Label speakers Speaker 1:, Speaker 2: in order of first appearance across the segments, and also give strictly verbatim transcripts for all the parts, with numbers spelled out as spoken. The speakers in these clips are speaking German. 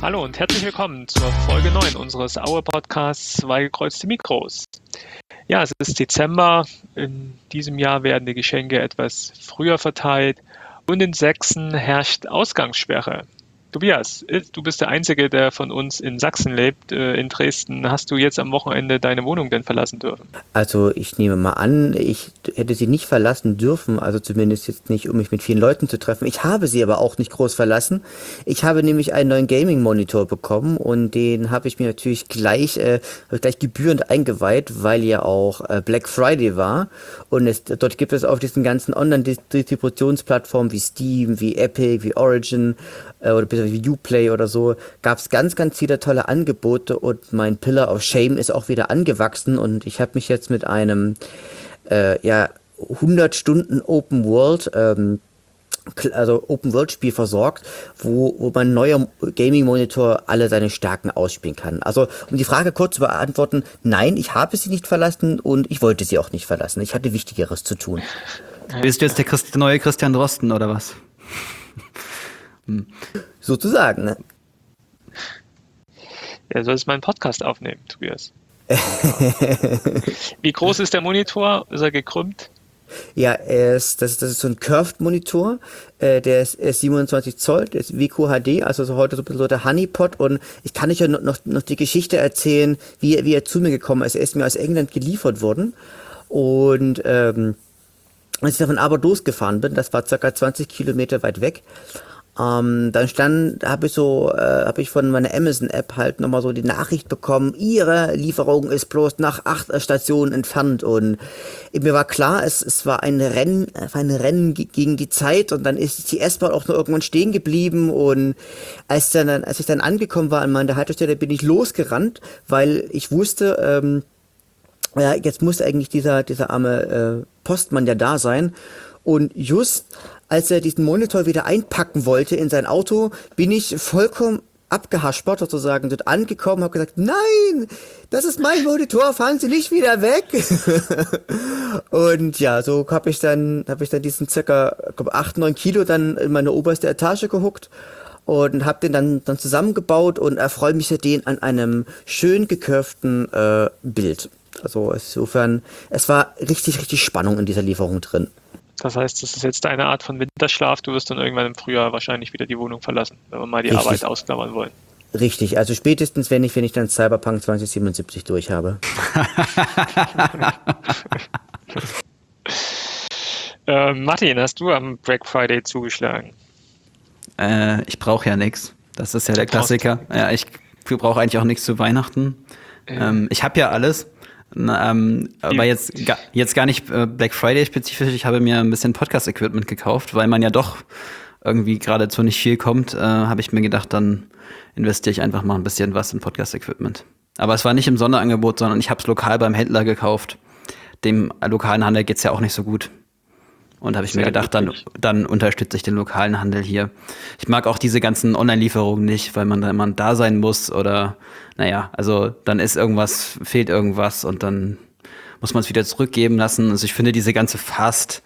Speaker 1: Hallo und herzlich willkommen zur Folge neun unseres Aue-Podcasts Zwei gekreuzte Mikros. Ja, es ist Dezember. In diesem Jahr werden die Geschenke etwas früher verteilt und in Sachsen herrscht Ausgangssperre. Tobias, du bist der Einzige, der von uns in Sachsen lebt. In Dresden. Hast du jetzt am Wochenende deine Wohnung denn verlassen dürfen?
Speaker 2: Also ich nehme mal an, ich hätte sie nicht verlassen dürfen, also zumindest jetzt nicht, um mich mit vielen Leuten zu treffen. Ich habe sie aber auch nicht groß verlassen. Ich habe nämlich einen neuen Gaming-Monitor bekommen und den habe ich mir natürlich gleich, äh, gleich gebührend eingeweiht, weil ja auch äh, Black Friday war. Und es, dort gibt es auf diesen ganzen Online-Distributionsplattformen wie Steam, wie Epic, wie Origin äh, oder wie Uplay oder so, gab es ganz, ganz viele tolle Angebote und mein Pillar of Shame ist auch wieder angewachsen und ich habe mich jetzt mit einem äh, ja, hundert Stunden Open World ähm, also Open World Spiel versorgt, wo, wo mein neuer Gaming Monitor alle seine Stärken ausspielen kann. Also um die Frage kurz zu beantworten, nein, ich habe sie nicht verlassen und ich wollte sie auch nicht verlassen. Ich hatte Wichtigeres zu tun.
Speaker 3: Bist du jetzt der Christ- neue Christian Drosten oder was?
Speaker 2: hm. Sozusagen, ne?
Speaker 1: Er soll jetzt mal einen Podcast aufnehmen, Tobias. Wie groß ist der Monitor? Ist er gekrümmt?
Speaker 2: Ja, er ist, das, ist, das ist so ein Curved-Monitor, äh, der ist, ist siebenundzwanzig Zoll, der ist W Q H D, also so heute so ein bisschen so der Honeypot und ich kann euch ja noch, noch, noch die Geschichte erzählen, wie, wie er zu mir gekommen ist. Er ist mir aus England geliefert worden und ähm, als ich davon aber losgefahren bin, das war circa zwanzig Kilometer weit weg, Ähm, dann stand, habe ich so, äh, habe ich von meiner Amazon-App halt nochmal so die Nachricht bekommen, ihre Lieferung ist bloß nach acht Stationen entfernt und mir war klar, es, es war ein Rennen, ein Rennen gegen die Zeit und dann ist die S-Bahn auch nur irgendwann stehen geblieben und als dann, als ich dann angekommen war an meiner Haltestelle, bin ich losgerannt, weil ich wusste, ähm, ja, jetzt muss eigentlich dieser, dieser arme äh, Postmann ja da sein und just als er diesen Monitor wieder einpacken wollte in sein Auto, bin ich vollkommen abgehaspert sozusagen dort angekommen, habe gesagt, nein, das ist mein Monitor, fahren Sie nicht wieder weg. Und ja, so habe ich dann, habe ich dann diesen circa acht, neun Kilo dann in meine oberste Etage gehuckt und habe den dann, dann zusammengebaut und erfreue mich seitdem an einem schön gekurften äh, Bild. Also insofern, es war richtig, richtig Spannung in dieser Lieferung drin.
Speaker 1: Das heißt, das ist jetzt eine Art von Winterschlaf. Du wirst dann irgendwann im Frühjahr wahrscheinlich wieder die Wohnung verlassen, wenn wir mal die
Speaker 2: Richtig.
Speaker 1: Arbeit ausklammern wollen.
Speaker 2: Richtig, also spätestens, wenn ich, wenn ich dann Cyberpunk zwanzig siebenundsiebzig durch habe.
Speaker 1: äh, Martin, hast du am Black Friday zugeschlagen?
Speaker 3: Äh, ich brauche ja nichts. Das ist ja der Klassiker. Ja, ich brauche eigentlich auch nichts zu Weihnachten. Ja. Ähm, ich habe ja alles. Na, ähm, aber jetzt, ga, jetzt gar nicht äh, Black Friday spezifisch. Ich habe mir ein bisschen Podcast-Equipment gekauft, weil man ja doch irgendwie gerade zu nicht viel kommt. Äh, habe ich mir gedacht, dann investiere ich einfach mal ein bisschen was in Podcast-Equipment. Aber es war nicht im Sonderangebot, sondern ich habe es lokal beim Händler gekauft. Dem lokalen Handel geht's ja auch nicht so gut. Und habe ich Sehr mir gedacht, dann, dann unterstütze ich den lokalen Handel hier. Ich mag auch diese ganzen Online-Lieferungen nicht, weil man da immer da sein muss oder, naja, also dann ist irgendwas, fehlt irgendwas und dann muss man es wieder zurückgeben lassen. Also ich finde diese ganze Fast,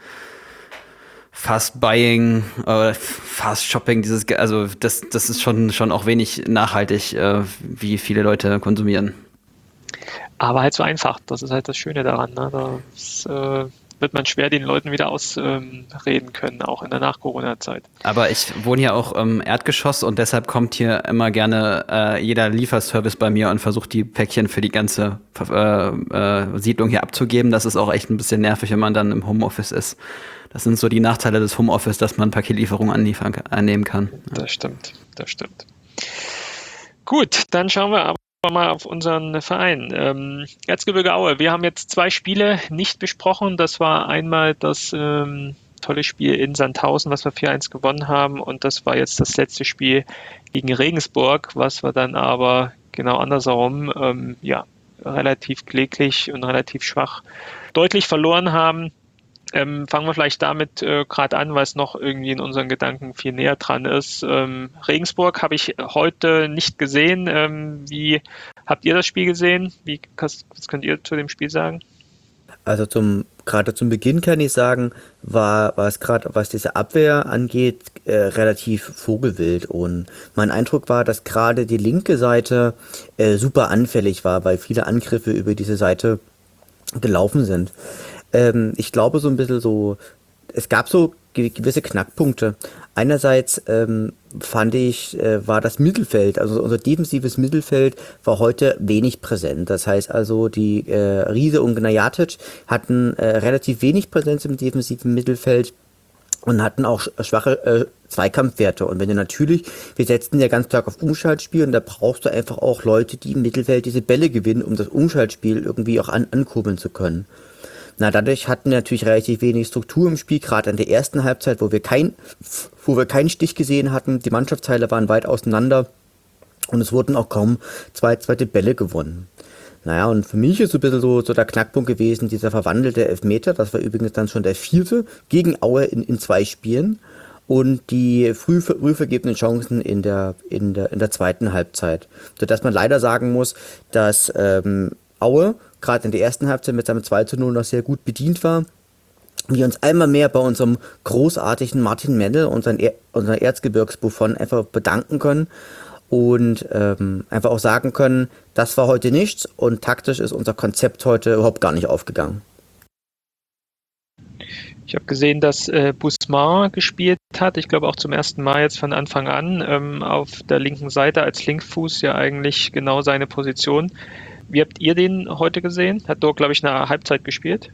Speaker 3: Fast Buying, äh, Fast Shopping, dieses, also das, das ist schon, schon auch wenig nachhaltig, äh, wie viele Leute konsumieren.
Speaker 1: Aber halt so einfach, das ist halt das Schöne daran, ne? Das, äh wird man schwer den Leuten wieder ausreden ähm, können, auch in der Nach-Corona-Zeit.
Speaker 3: Aber ich wohne ja auch im Erdgeschoss und deshalb kommt hier immer gerne äh, jeder Lieferservice bei mir und versucht die Päckchen für die ganze äh, äh, Siedlung hier abzugeben. Das ist auch echt ein bisschen nervig, wenn man dann im Homeoffice ist. Das sind so die Nachteile des Homeoffice, dass man Paketlieferungen anliefern, annehmen kann. Ja.
Speaker 1: Das stimmt, das stimmt. Gut, dann schauen wir aber mal auf unseren Verein. Ähm, Erzgebirge Aue, wir haben jetzt zwei Spiele nicht besprochen. Das war einmal das ähm, tolle Spiel in Sandhausen, was wir vier eins gewonnen haben. Und das war jetzt das letzte Spiel gegen Regensburg, was wir dann aber genau andersherum ähm, ja, relativ kläglich und relativ schwach deutlich verloren haben. Ähm, fangen wir vielleicht damit äh, gerade an, weil es noch irgendwie in unseren Gedanken viel näher dran ist. Ähm, Regensburg habe ich heute nicht gesehen. Ähm, wie habt ihr das Spiel gesehen? Wie, was, was könnt ihr zu dem Spiel sagen?
Speaker 2: Also zum gerade zum Beginn kann ich sagen, war, war es gerade, was diese Abwehr angeht, äh, relativ vogelwild. Und mein Eindruck war, dass gerade die linke Seite äh, super anfällig war, weil viele Angriffe über diese Seite gelaufen sind. Ähm, ich glaube so ein bisschen so, es gab so ge- gewisse Knackpunkte. Einerseits ähm, fand ich, äh, war das Mittelfeld, also unser defensives Mittelfeld war heute wenig präsent. Das heißt also, die äh, Riese und Gnajatic hatten äh, relativ wenig Präsenz im defensiven Mittelfeld und hatten auch sch- schwache äh, Zweikampfwerte. Und wenn du natürlich, wir setzen ja ganz stark auf Umschaltspiel und da brauchst du einfach auch Leute, die im Mittelfeld diese Bälle gewinnen, um das Umschaltspiel irgendwie auch an, ankurbeln zu können. Na, dadurch hatten wir natürlich relativ wenig Struktur im Spiel, gerade in der ersten Halbzeit, wo wir kein, wo wir keinen Stich gesehen hatten. Die Mannschaftsteile waren weit auseinander und es wurden auch kaum zwei zweite Bälle gewonnen. Naja, und für mich ist so ein bisschen so, so der Knackpunkt gewesen, dieser verwandelte Elfmeter. Das war übrigens dann schon der vierte gegen Aue in, in zwei Spielen. Und die früh, früh vergebenen Chancen in der, in der, in der zweiten Halbzeit. Sodass man leider sagen muss, dass ähm, Aue gerade in der ersten Halbzeit mit seinem zwei zu null noch sehr gut bedient war. Wir uns einmal mehr bei unserem großartigen Martin Mendel, unseren, er unseren Erzgebirgsbuffon, einfach bedanken können und ähm, einfach auch sagen können, das war heute nichts und taktisch ist unser Konzept heute überhaupt gar nicht aufgegangen.
Speaker 1: Ich habe gesehen, dass äh, Bousmar gespielt hat. Ich glaube auch zum ersten Mal jetzt von Anfang an ähm, auf der linken Seite als Linkfuß, ja eigentlich genau seine Position. Wie habt ihr den heute gesehen? Hat dort, glaube ich, eine Halbzeit gespielt?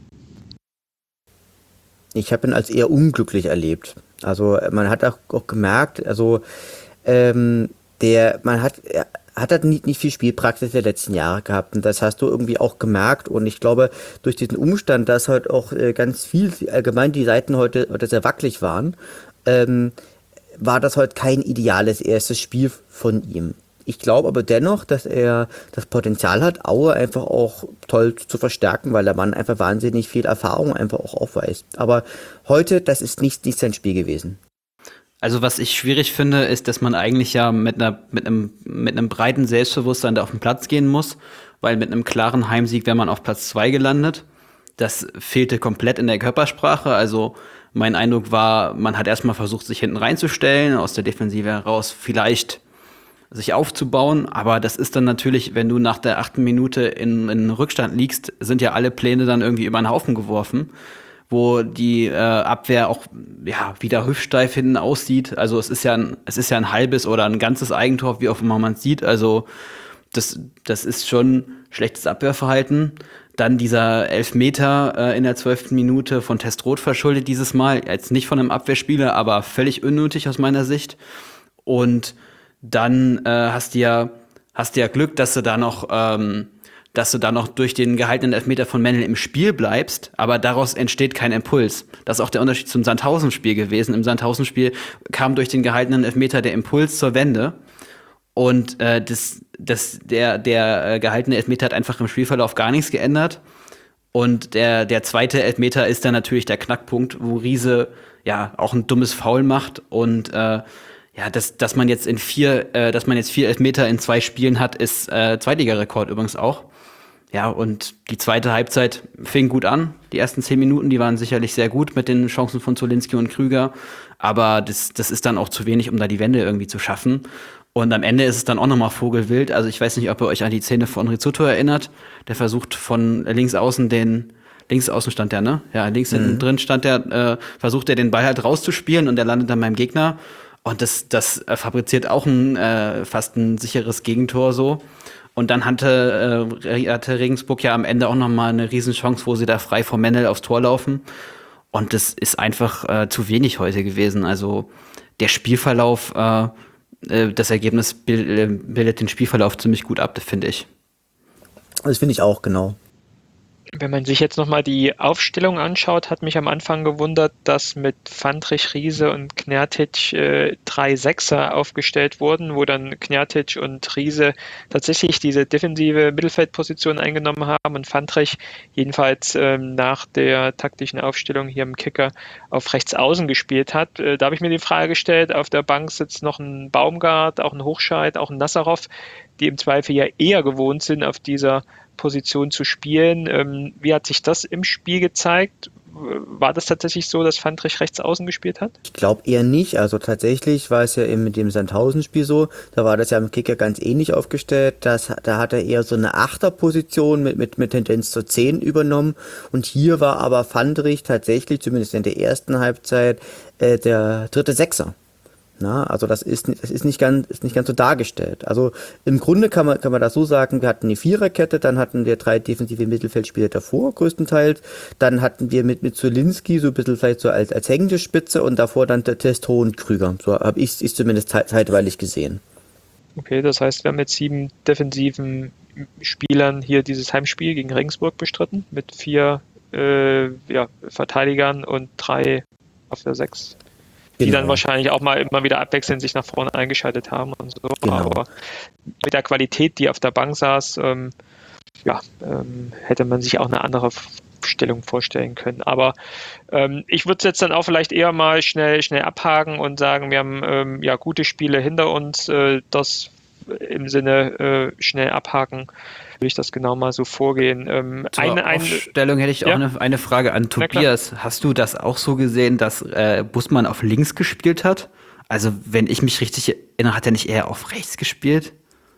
Speaker 2: Ich habe ihn als eher unglücklich erlebt. Also man hat auch, auch gemerkt, also ähm, der, man hat, er hat halt nicht, nicht viel Spielpraxis der letzten Jahre gehabt und das hast du irgendwie auch gemerkt und ich glaube, durch diesen Umstand, dass halt auch äh, ganz viel, allgemein die Seiten heute, heute sehr wackelig waren, ähm, war das heute kein ideales erstes Spiel von ihm. Ich glaube aber dennoch, dass er das Potenzial hat, Aue einfach auch toll zu verstärken, weil der Mann einfach wahnsinnig viel Erfahrung einfach auch aufweist. Aber heute, das ist nicht, nicht sein Spiel gewesen.
Speaker 3: Also was ich schwierig finde, ist, dass man eigentlich ja mit einer mit einem mit einem breiten Selbstbewusstsein da auf den Platz gehen muss, weil mit einem klaren Heimsieg wäre man auf Platz zwei gelandet. Das fehlte komplett in der Körpersprache. Also mein Eindruck war, man hat erstmal versucht, sich hinten reinzustellen, aus der Defensive heraus vielleicht sich aufzubauen, aber das ist dann natürlich, wenn du nach der achten Minute in, in Rückstand liegst, sind ja alle Pläne dann irgendwie über den Haufen geworfen, wo die äh, Abwehr auch ja wieder hüftsteif hinten aussieht. Also es ist ja ein, es ist ja ein halbes oder ein ganzes Eigentor, wie auch immer man es sieht. Also das, das ist schon schlechtes Abwehrverhalten. Dann dieser Elfmeter äh, in der zwölften Minute von Testroth verschuldet dieses Mal, jetzt nicht von einem Abwehrspieler, aber völlig unnötig aus meiner Sicht. Und dann äh, hast du ja hast du ja Glück, dass du da noch ähm, dass du da noch durch den gehaltenen Elfmeter von Mendel im Spiel bleibst, aber daraus entsteht kein Impuls. Das ist auch der Unterschied zum Sandhausen-Spiel gewesen. Im Sandhausen-Spiel kam durch den gehaltenen Elfmeter der Impuls zur Wende und äh, das, das, der, der äh, gehaltene Elfmeter hat einfach im Spielverlauf gar nichts geändert. Und der, der zweite Elfmeter ist dann natürlich der Knackpunkt, wo Riese ja auch ein dummes Foul macht und äh, ja, dass, dass man jetzt in vier, äh, dass man jetzt vier Elfmeter in zwei Spielen hat, ist äh, Zweitligarekord übrigens auch. Ja, und die zweite Halbzeit fing gut an. Die ersten zehn Minuten, die waren sicherlich sehr gut mit den Chancen von Zulinski und Krüger. Aber das, das ist dann auch zu wenig, um da die Wende irgendwie zu schaffen. Und am Ende ist es dann auch nochmal vogelwild. Also ich weiß nicht, ob ihr euch an die Szene von Rizzuto erinnert. Der versucht von links außen den, links außen stand der, ne? Ja, links mhm. hinten drin stand der, äh, versucht er den Ball halt rauszuspielen und der landet dann beim Gegner. Und das, das äh, fabriziert auch ein äh, fast ein sicheres Gegentor so. Und dann hatte, äh, hatte Regensburg ja am Ende auch noch mal eine Riesenchance, wo sie da frei vor Mendel aufs Tor laufen. Und das ist einfach äh, zu wenig heute gewesen. Also der Spielverlauf, äh, äh, das Ergebnis bild, bildet den Spielverlauf ziemlich gut ab, finde ich.
Speaker 2: Das finde ich auch, genau.
Speaker 1: Wenn man sich jetzt nochmal die Aufstellung anschaut, hat mich am Anfang gewundert, dass mit Fandrich, Riese und Knjatic äh, drei Sechser aufgestellt wurden, wo dann Knjatic und Riese tatsächlich diese defensive Mittelfeldposition eingenommen haben und Fandrich jedenfalls ähm, nach der taktischen Aufstellung hier im Kicker auf rechts außen gespielt hat. Äh, da habe ich mir die Frage gestellt, auf der Bank sitzt noch ein Baumgart, auch ein Hochscheid, auch ein Nassarow, die im Zweifel ja eher gewohnt sind, auf dieser Position zu spielen. Ähm, wie hat sich das im Spiel gezeigt? War das tatsächlich so, dass Fandrich rechts außen gespielt hat?
Speaker 2: Ich glaube eher nicht. Also tatsächlich war es ja eben mit dem Sandhausen-Spiel so, da war das ja im Kicker ganz ähnlich aufgestellt. Das, da hat er eher so eine Achterposition mit, mit, mit Tendenz zur zehn übernommen. Und hier war aber Fandrich tatsächlich, zumindest in der ersten Halbzeit, äh, der dritte Sechser. Na, also das ist, das ist nicht ganz, ist nicht ganz so dargestellt. Also im Grunde kann man, kann man das so sagen, wir hatten eine Viererkette, dann hatten wir drei defensive Mittelfeldspieler davor, größtenteils. Dann hatten wir mit, mit Zulinski so ein bisschen vielleicht so als, als hängende Spitze und davor dann der Testo und Krüger. So habe ich es zumindest zeitweilig gesehen.
Speaker 1: Okay, das heißt, wir haben mit sieben defensiven Spielern hier dieses Heimspiel gegen Regensburg bestritten, mit vier äh, ja, Verteidigern und drei auf der Sechs. Die
Speaker 2: Genau.
Speaker 1: dann wahrscheinlich auch mal immer wieder abwechselnd sich nach vorne eingeschaltet haben und so.
Speaker 2: Genau.
Speaker 1: Aber mit der Qualität, die auf der Bank saß, ähm, ja, ähm, hätte man sich auch eine andere Stellung vorstellen können. Aber ähm, ich würde es jetzt dann auch vielleicht eher mal schnell, schnell abhaken und sagen, wir haben ähm, ja gute Spiele hinter uns. Äh, das im Sinne äh, schnell abhaken, will ich das genau mal so vorgehen. Ähm,
Speaker 3: Zur
Speaker 1: eine, eine
Speaker 3: Aufstellung hätte ich auch
Speaker 1: ja?
Speaker 3: eine, eine Frage an
Speaker 1: Na
Speaker 3: Tobias. Hast du das auch so gesehen, dass äh, Bußmann auf links gespielt hat? Also, wenn ich mich richtig erinnere, hat er nicht eher auf rechts gespielt?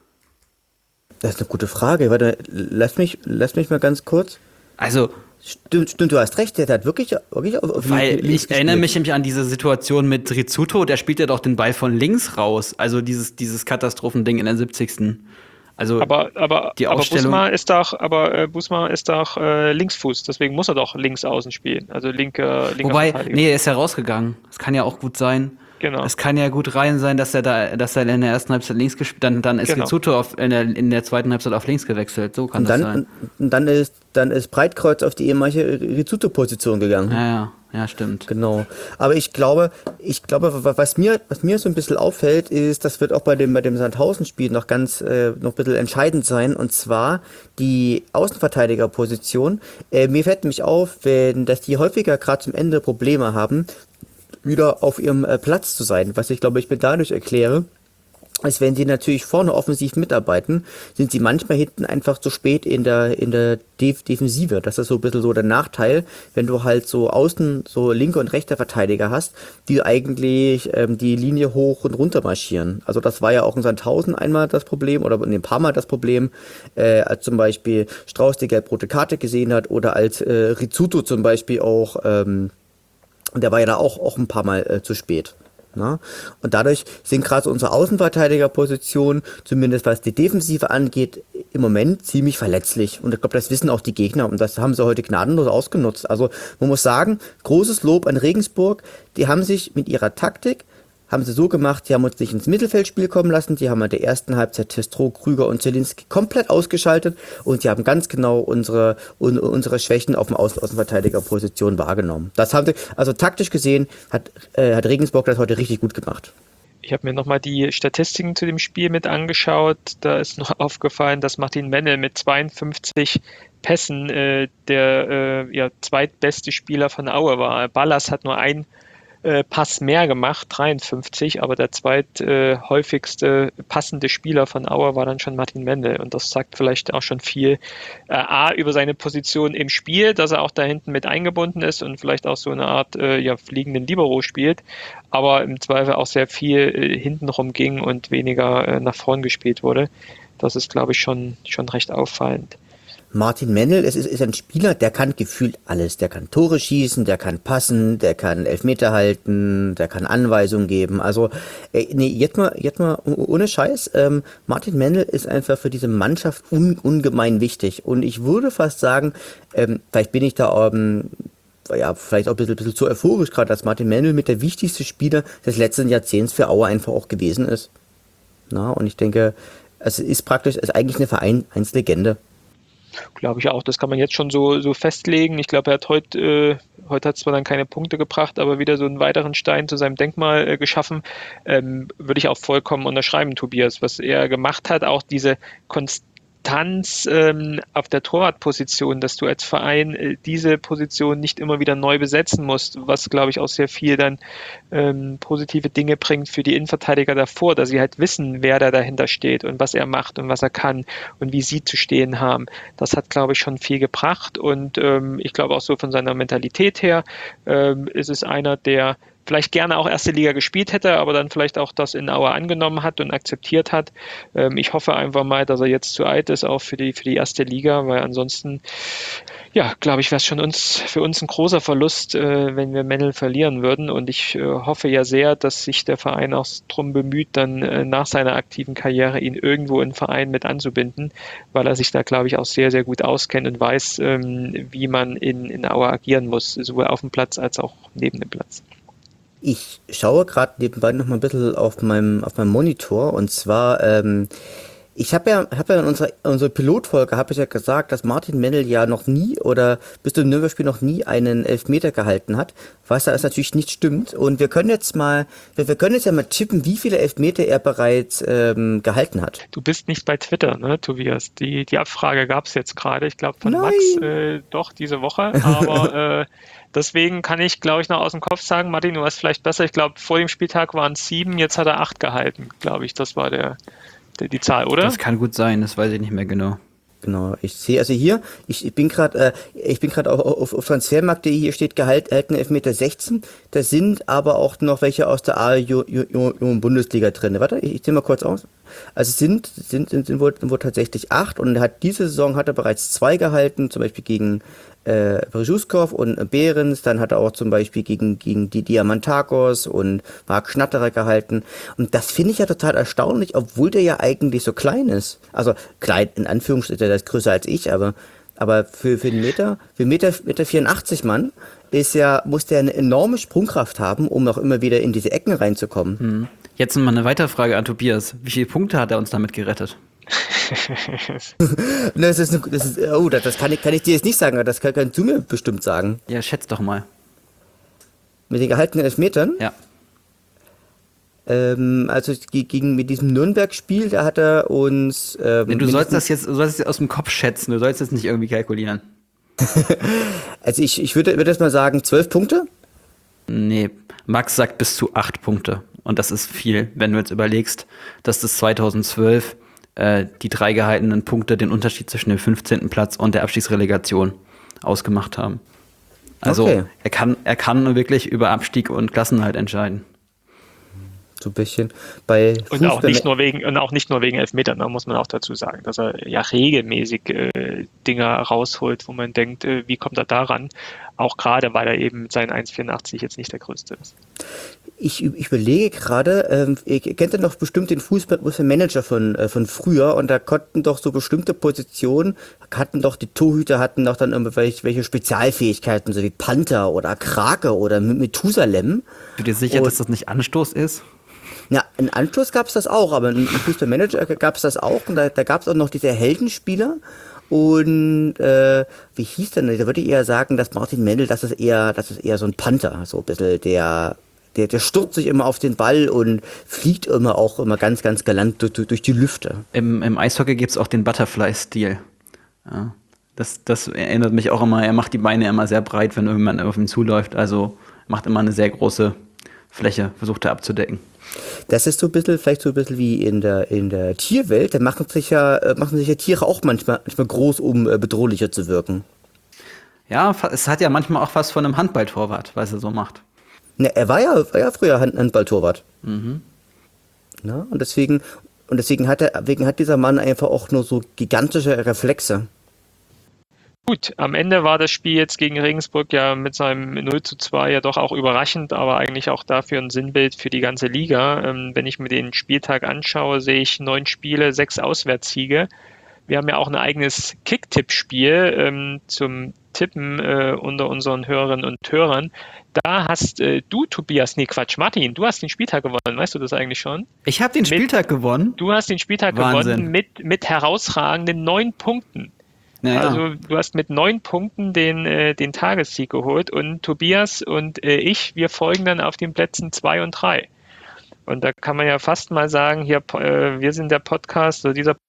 Speaker 2: Das ist eine gute Frage. Warte, lass mich, lass mich mal ganz kurz.
Speaker 3: Also,
Speaker 2: Stimmt, stimmt, du hast recht, der hat wirklich, wirklich auf, auf
Speaker 3: weil
Speaker 2: links
Speaker 3: ich erinnere
Speaker 2: gespielt.
Speaker 3: mich nämlich an diese Situation mit Rizzuto, der spielt ja doch den Ball von links raus. Also dieses, dieses Katastrophending in der siebzigsten. Also
Speaker 1: Aber, aber,
Speaker 3: die
Speaker 1: aber
Speaker 3: Ausstellung-
Speaker 1: Busma ist doch, aber äh, Busma ist doch äh, Linksfuß, deswegen muss er doch links außen spielen. Also linke, linker
Speaker 3: Wobei,
Speaker 1: Verteidiger.
Speaker 3: nee, er ist ja rausgegangen. Das kann ja auch gut sein.
Speaker 1: Genau.
Speaker 3: Es kann ja gut rein sein, dass er da, dass er in der ersten Halbzeit links gespielt, dann, dann ist
Speaker 1: Genau.
Speaker 3: Rizzuto auf, in, der, in der zweiten Halbzeit auf links gewechselt. So kann
Speaker 2: Und
Speaker 3: das
Speaker 2: dann,
Speaker 3: sein.
Speaker 2: und dann ist, dann ist Breitkreuz auf die ehemalige Rizzuto-Position gegangen.
Speaker 3: Ja, ja, ja, stimmt.
Speaker 2: Genau. Aber ich glaube, ich glaube, wa- was mir, was mir so ein bisschen auffällt, ist, das wird auch bei dem, bei dem Sandhausen-Spiel noch ganz, äh, noch ein bisschen entscheidend sein, und zwar die Außenverteidigerposition. Äh, mir fällt nämlich auf, wenn, dass die häufiger gerade zum Ende Probleme haben, wieder auf ihrem äh, Platz zu sein, was ich glaube ich mir dadurch erkläre, ist, wenn sie natürlich vorne offensiv mitarbeiten, sind sie manchmal hinten einfach zu spät in der in der Def Defensive. Das ist so ein bisschen so der Nachteil, wenn du halt so außen so linke und rechte Verteidiger hast, die eigentlich ähm, die Linie hoch und runter marschieren. Also das war ja auch in Sandhausen einmal das Problem oder ein paar Mal das Problem, äh, als zum Beispiel Strauß die gelb-rote Karte gesehen hat oder als äh, Rizzuto zum Beispiel auch, ähm, der war ja da auch, auch ein paar Mal äh, zu spät. Na? Und dadurch sind gerade so unsere Außenverteidigerpositionen, zumindest was die Defensive angeht, im Moment ziemlich verletzlich. Und ich glaube, das wissen auch die Gegner und das haben sie heute gnadenlos ausgenutzt. Also man muss sagen, großes Lob an Regensburg. Die haben sich mit ihrer Taktik, haben sie so gemacht, die haben uns nicht ins Mittelfeldspiel kommen lassen, die haben in der ersten Halbzeit Testro, Krüger und Zielinski komplett ausgeschaltet und die haben ganz genau unsere, un, unsere Schwächen auf dem Außen Außenverteidigerposition wahrgenommen. Das haben sie, also taktisch gesehen, hat, äh, hat Regensburg das heute richtig gut gemacht.
Speaker 1: Ich habe mir nochmal die Statistiken zu dem Spiel mit angeschaut. Da ist noch aufgefallen, dass Martin Mennel mit zweiundfünfzig Pässen äh, der äh, ja, zweitbeste Spieler von Aue war. Ballas hat nur ein äh, Pass mehr gemacht, dreiundfünfzig, aber der zweithäufigste äh, passende Spieler von Aue war dann schon Martin Mendel. Und das sagt vielleicht auch schon viel äh, A, über seine Position im Spiel, dass er auch da hinten mit eingebunden ist und vielleicht auch so eine Art äh, ja, fliegenden Libero spielt, aber im Zweifel auch sehr viel äh, hintenrum ging und weniger äh, nach vorn gespielt wurde. Das ist, glaube ich, schon, schon recht auffallend.
Speaker 2: Martin Mendel, es ist, ist ein Spieler, der kann gefühlt alles. Der kann Tore schießen, der kann passen, der kann Elfmeter halten, der kann Anweisungen geben. Also, äh, nee, jetzt mal, jetzt mal ohne Scheiß, ähm, Martin Mendel ist einfach für diese Mannschaft un, ungemein wichtig. Und ich würde fast sagen, ähm, vielleicht bin ich da ähm, ja, vielleicht auch ein bisschen, bisschen zu euphorisch gerade, dass Martin Mendel mit der wichtigste Spieler des letzten Jahrzehnts für Aue einfach auch gewesen ist. Na, und ich denke, es ist praktisch, es ist eigentlich eine Vereinslegende.
Speaker 1: Glaube ich auch. Das kann man jetzt schon so, so festlegen. Ich glaube, er hat heute, äh, heute hat zwar dann keine Punkte gebracht, aber wieder so einen weiteren Stein zu seinem Denkmal äh, geschaffen. Ähm, würde ich auch vollkommen unterschreiben, Tobias, was er gemacht hat. Auch diese Konstanz Konstanz ähm, auf der Torwartposition, dass du als Verein äh, diese Position nicht immer wieder neu besetzen musst, was, glaube ich, auch sehr viel dann ähm, positive Dinge bringt für die Innenverteidiger davor, dass sie halt wissen, wer da dahinter steht und was er macht und was er kann und wie sie zu stehen haben. Das hat, glaube ich, schon viel gebracht und ähm, ich glaube auch so von seiner Mentalität her ähm, ist es einer, der vielleicht gerne auch erste Liga gespielt hätte, aber dann vielleicht auch das in Aue angenommen hat und akzeptiert hat. Ähm, ich hoffe einfach mal, dass er jetzt zu alt ist, auch für die, für die erste Liga, weil ansonsten, ja, glaube ich, wäre es schon uns, für uns ein großer Verlust, äh, wenn wir Mendel verlieren würden. Und ich äh, hoffe ja sehr, dass sich der Verein auch darum bemüht, dann äh, nach seiner aktiven Karriere ihn irgendwo in den Verein mit anzubinden, weil er sich da, glaube ich, auch sehr, sehr gut auskennt und weiß, ähm, wie man in, in Aue agieren muss, sowohl auf dem Platz als auch neben dem Platz.
Speaker 2: Ich schaue gerade nebenbei noch mal ein bisschen auf meinem, auf meinem Monitor und zwar, ähm, ich habe ja, hab ja in unserer, unserer Pilotfolge habe ich ja gesagt, dass Martin Mendel ja noch nie oder bis zum Nürnberg-Spiel noch nie einen Elfmeter gehalten hat, was da natürlich nicht stimmt. Und wir können jetzt mal, wir, wir können jetzt ja mal tippen, wie viele Elfmeter er bereits ähm, gehalten hat.
Speaker 1: Du bist nicht bei Twitter, ne, Tobias? Die, die Abfrage gab es jetzt gerade, ich glaube von
Speaker 2: Nein.
Speaker 1: Max, äh, doch diese Woche, aber äh, deswegen kann ich, glaube ich, noch aus dem Kopf sagen, Martin, du warst vielleicht besser. Ich glaube, vor dem Spieltag waren es sieben, jetzt hat er acht gehalten, glaube ich. Das war der, der die Zahl, oder?
Speaker 3: Das kann gut sein, das weiß ich nicht mehr genau.
Speaker 2: Genau, ich sehe also hier, ich, ich bin gerade, äh, ich bin gerade auf, auf Transfermarkt punkt de, hier steht Gehalt erhalten Elfmeter sechzehn. Da sind aber auch noch welche aus der A-Bundesliga drin. Warte, ich, ich zähle mal kurz aus. Also es sind sind sind, sind wohl, wohl tatsächlich acht und er hat diese Saison hat er bereits zwei gehalten, zum Beispiel gegen äh, Brzezinski und Behrens, dann hat er auch zum Beispiel gegen gegen die Diamantakos und Marc Schnatterer gehalten und das finde ich ja total erstaunlich, obwohl der ja eigentlich so klein ist. Also klein in Anführungsstrichen, der ist größer als ich, aber aber für für den Meter, für Meter Meter vierundachtzig Mann ist ja muss der eine enorme Sprungkraft haben, um auch immer wieder in diese Ecken reinzukommen.
Speaker 3: Hm. Jetzt mal eine weitere Frage an Tobias. Wie viele Punkte hat er uns damit gerettet?
Speaker 2: das ist, das ist, oh, das, das kann, ich, kann ich dir jetzt nicht sagen, aber das kann, kannst du mir bestimmt sagen.
Speaker 3: Ja, schätz doch mal.
Speaker 2: Mit den gehaltenen Elfmetern?
Speaker 3: Ja.
Speaker 2: Ähm, also gegen mit diesem Nürnberg-Spiel, da hat er uns. Ähm,
Speaker 3: Nee, du sollst das jetzt, du sollst es aus dem Kopf schätzen, du sollst es nicht irgendwie kalkulieren.
Speaker 2: also ich, ich würde, würde jetzt mal sagen, zwölf Punkte?
Speaker 3: Nee, Max sagt bis zu acht Punkte. Und das ist viel, wenn du jetzt überlegst, dass das zweitausendzwölf äh, die drei gehaltenen Punkte den Unterschied zwischen dem fünfzehnten Platz und der Abstiegsrelegation ausgemacht haben. Also
Speaker 2: okay.
Speaker 3: er kann, er kann wirklich über Abstieg und Klassenhalt entscheiden.
Speaker 2: So ein bisschen. Bei
Speaker 1: und auch nicht nur wegen und auch nicht nur wegen Elfmetern, da muss man auch dazu sagen, dass er ja regelmäßig äh, Dinger rausholt, wo man denkt, äh, wie kommt er daran? Auch gerade, weil er eben mit seinen eins Komma vierundachtzig jetzt nicht der Größte ist. Ich,
Speaker 2: ich überlege gerade, ähm, ihr kennt ja noch bestimmt den Fußballmanager von, äh, von früher und da konnten doch so bestimmte Positionen, hatten doch die Torhüter, hatten doch dann irgendwelche welche Spezialfähigkeiten, so wie Panther oder Krake oder Methusalem.
Speaker 3: Bist du dir sicher,
Speaker 2: und,
Speaker 3: dass das nicht Anstoß ist?
Speaker 2: Ja, in Anschluss gab es das auch, aber im Fußballmanager gab es das auch und da, da gab es auch noch diese Heldenspieler und äh, wie hieß denn, da würde ich eher sagen, dass Martin Mendel, das ist eher, das ist eher so ein Panther, so ein bisschen der, der, der stürzt sich immer auf den Ball und fliegt immer auch immer ganz, ganz galant durch, durch die Lüfte.
Speaker 3: Im, im Eishockey gibt es auch den Butterfly-Stil. Ja, das, das erinnert mich auch immer, er macht die Beine immer sehr breit, wenn irgendjemand auf ihn zuläuft, also macht immer eine sehr große Fläche, versucht er abzudecken.
Speaker 2: Das ist so ein bisschen, vielleicht so ein bisschen wie in der, in der Tierwelt. Da machen sich ja, machen sich ja Tiere auch manchmal, manchmal groß, um äh, bedrohlicher zu wirken.
Speaker 3: Ja, es hat ja manchmal auch was von einem Handballtorwart, was er so macht.
Speaker 2: Na, er war ja, war ja früher Hand, Handballtorwart.
Speaker 3: Mhm.
Speaker 2: Na, und deswegen, und deswegen hat er, deswegen hat dieser Mann einfach auch nur so gigantische Reflexe.
Speaker 1: Gut, am Ende war das Spiel jetzt gegen Regensburg ja mit seinem null zu zwei ja doch auch überraschend, aber eigentlich auch dafür ein Sinnbild für die ganze Liga. Ähm, wenn ich mir den Spieltag anschaue, sehe ich neun Spiele, sechs Auswärtssiege. Wir haben ja auch ein eigenes Kick-Tipp-Spiel ähm, zum Tippen äh, unter unseren Hörerinnen und Hörern. Da hast äh, du, Tobias, nee Quatsch, Martin, du hast den Spieltag gewonnen, weißt du das eigentlich schon?
Speaker 3: Ich habe den mit, Spieltag gewonnen?
Speaker 1: Du hast den Spieltag
Speaker 3: Wahnsinn.
Speaker 1: gewonnen mit, mit herausragenden neun Punkten.
Speaker 3: Naja.
Speaker 1: Also du hast mit neun Punkten den, äh, den Tagessieg geholt und Tobias und äh, ich, wir folgen dann auf den Plätzen zwei und drei. Und da kann man ja fast mal sagen, hier, äh, wir sind der Podcast, oder dieser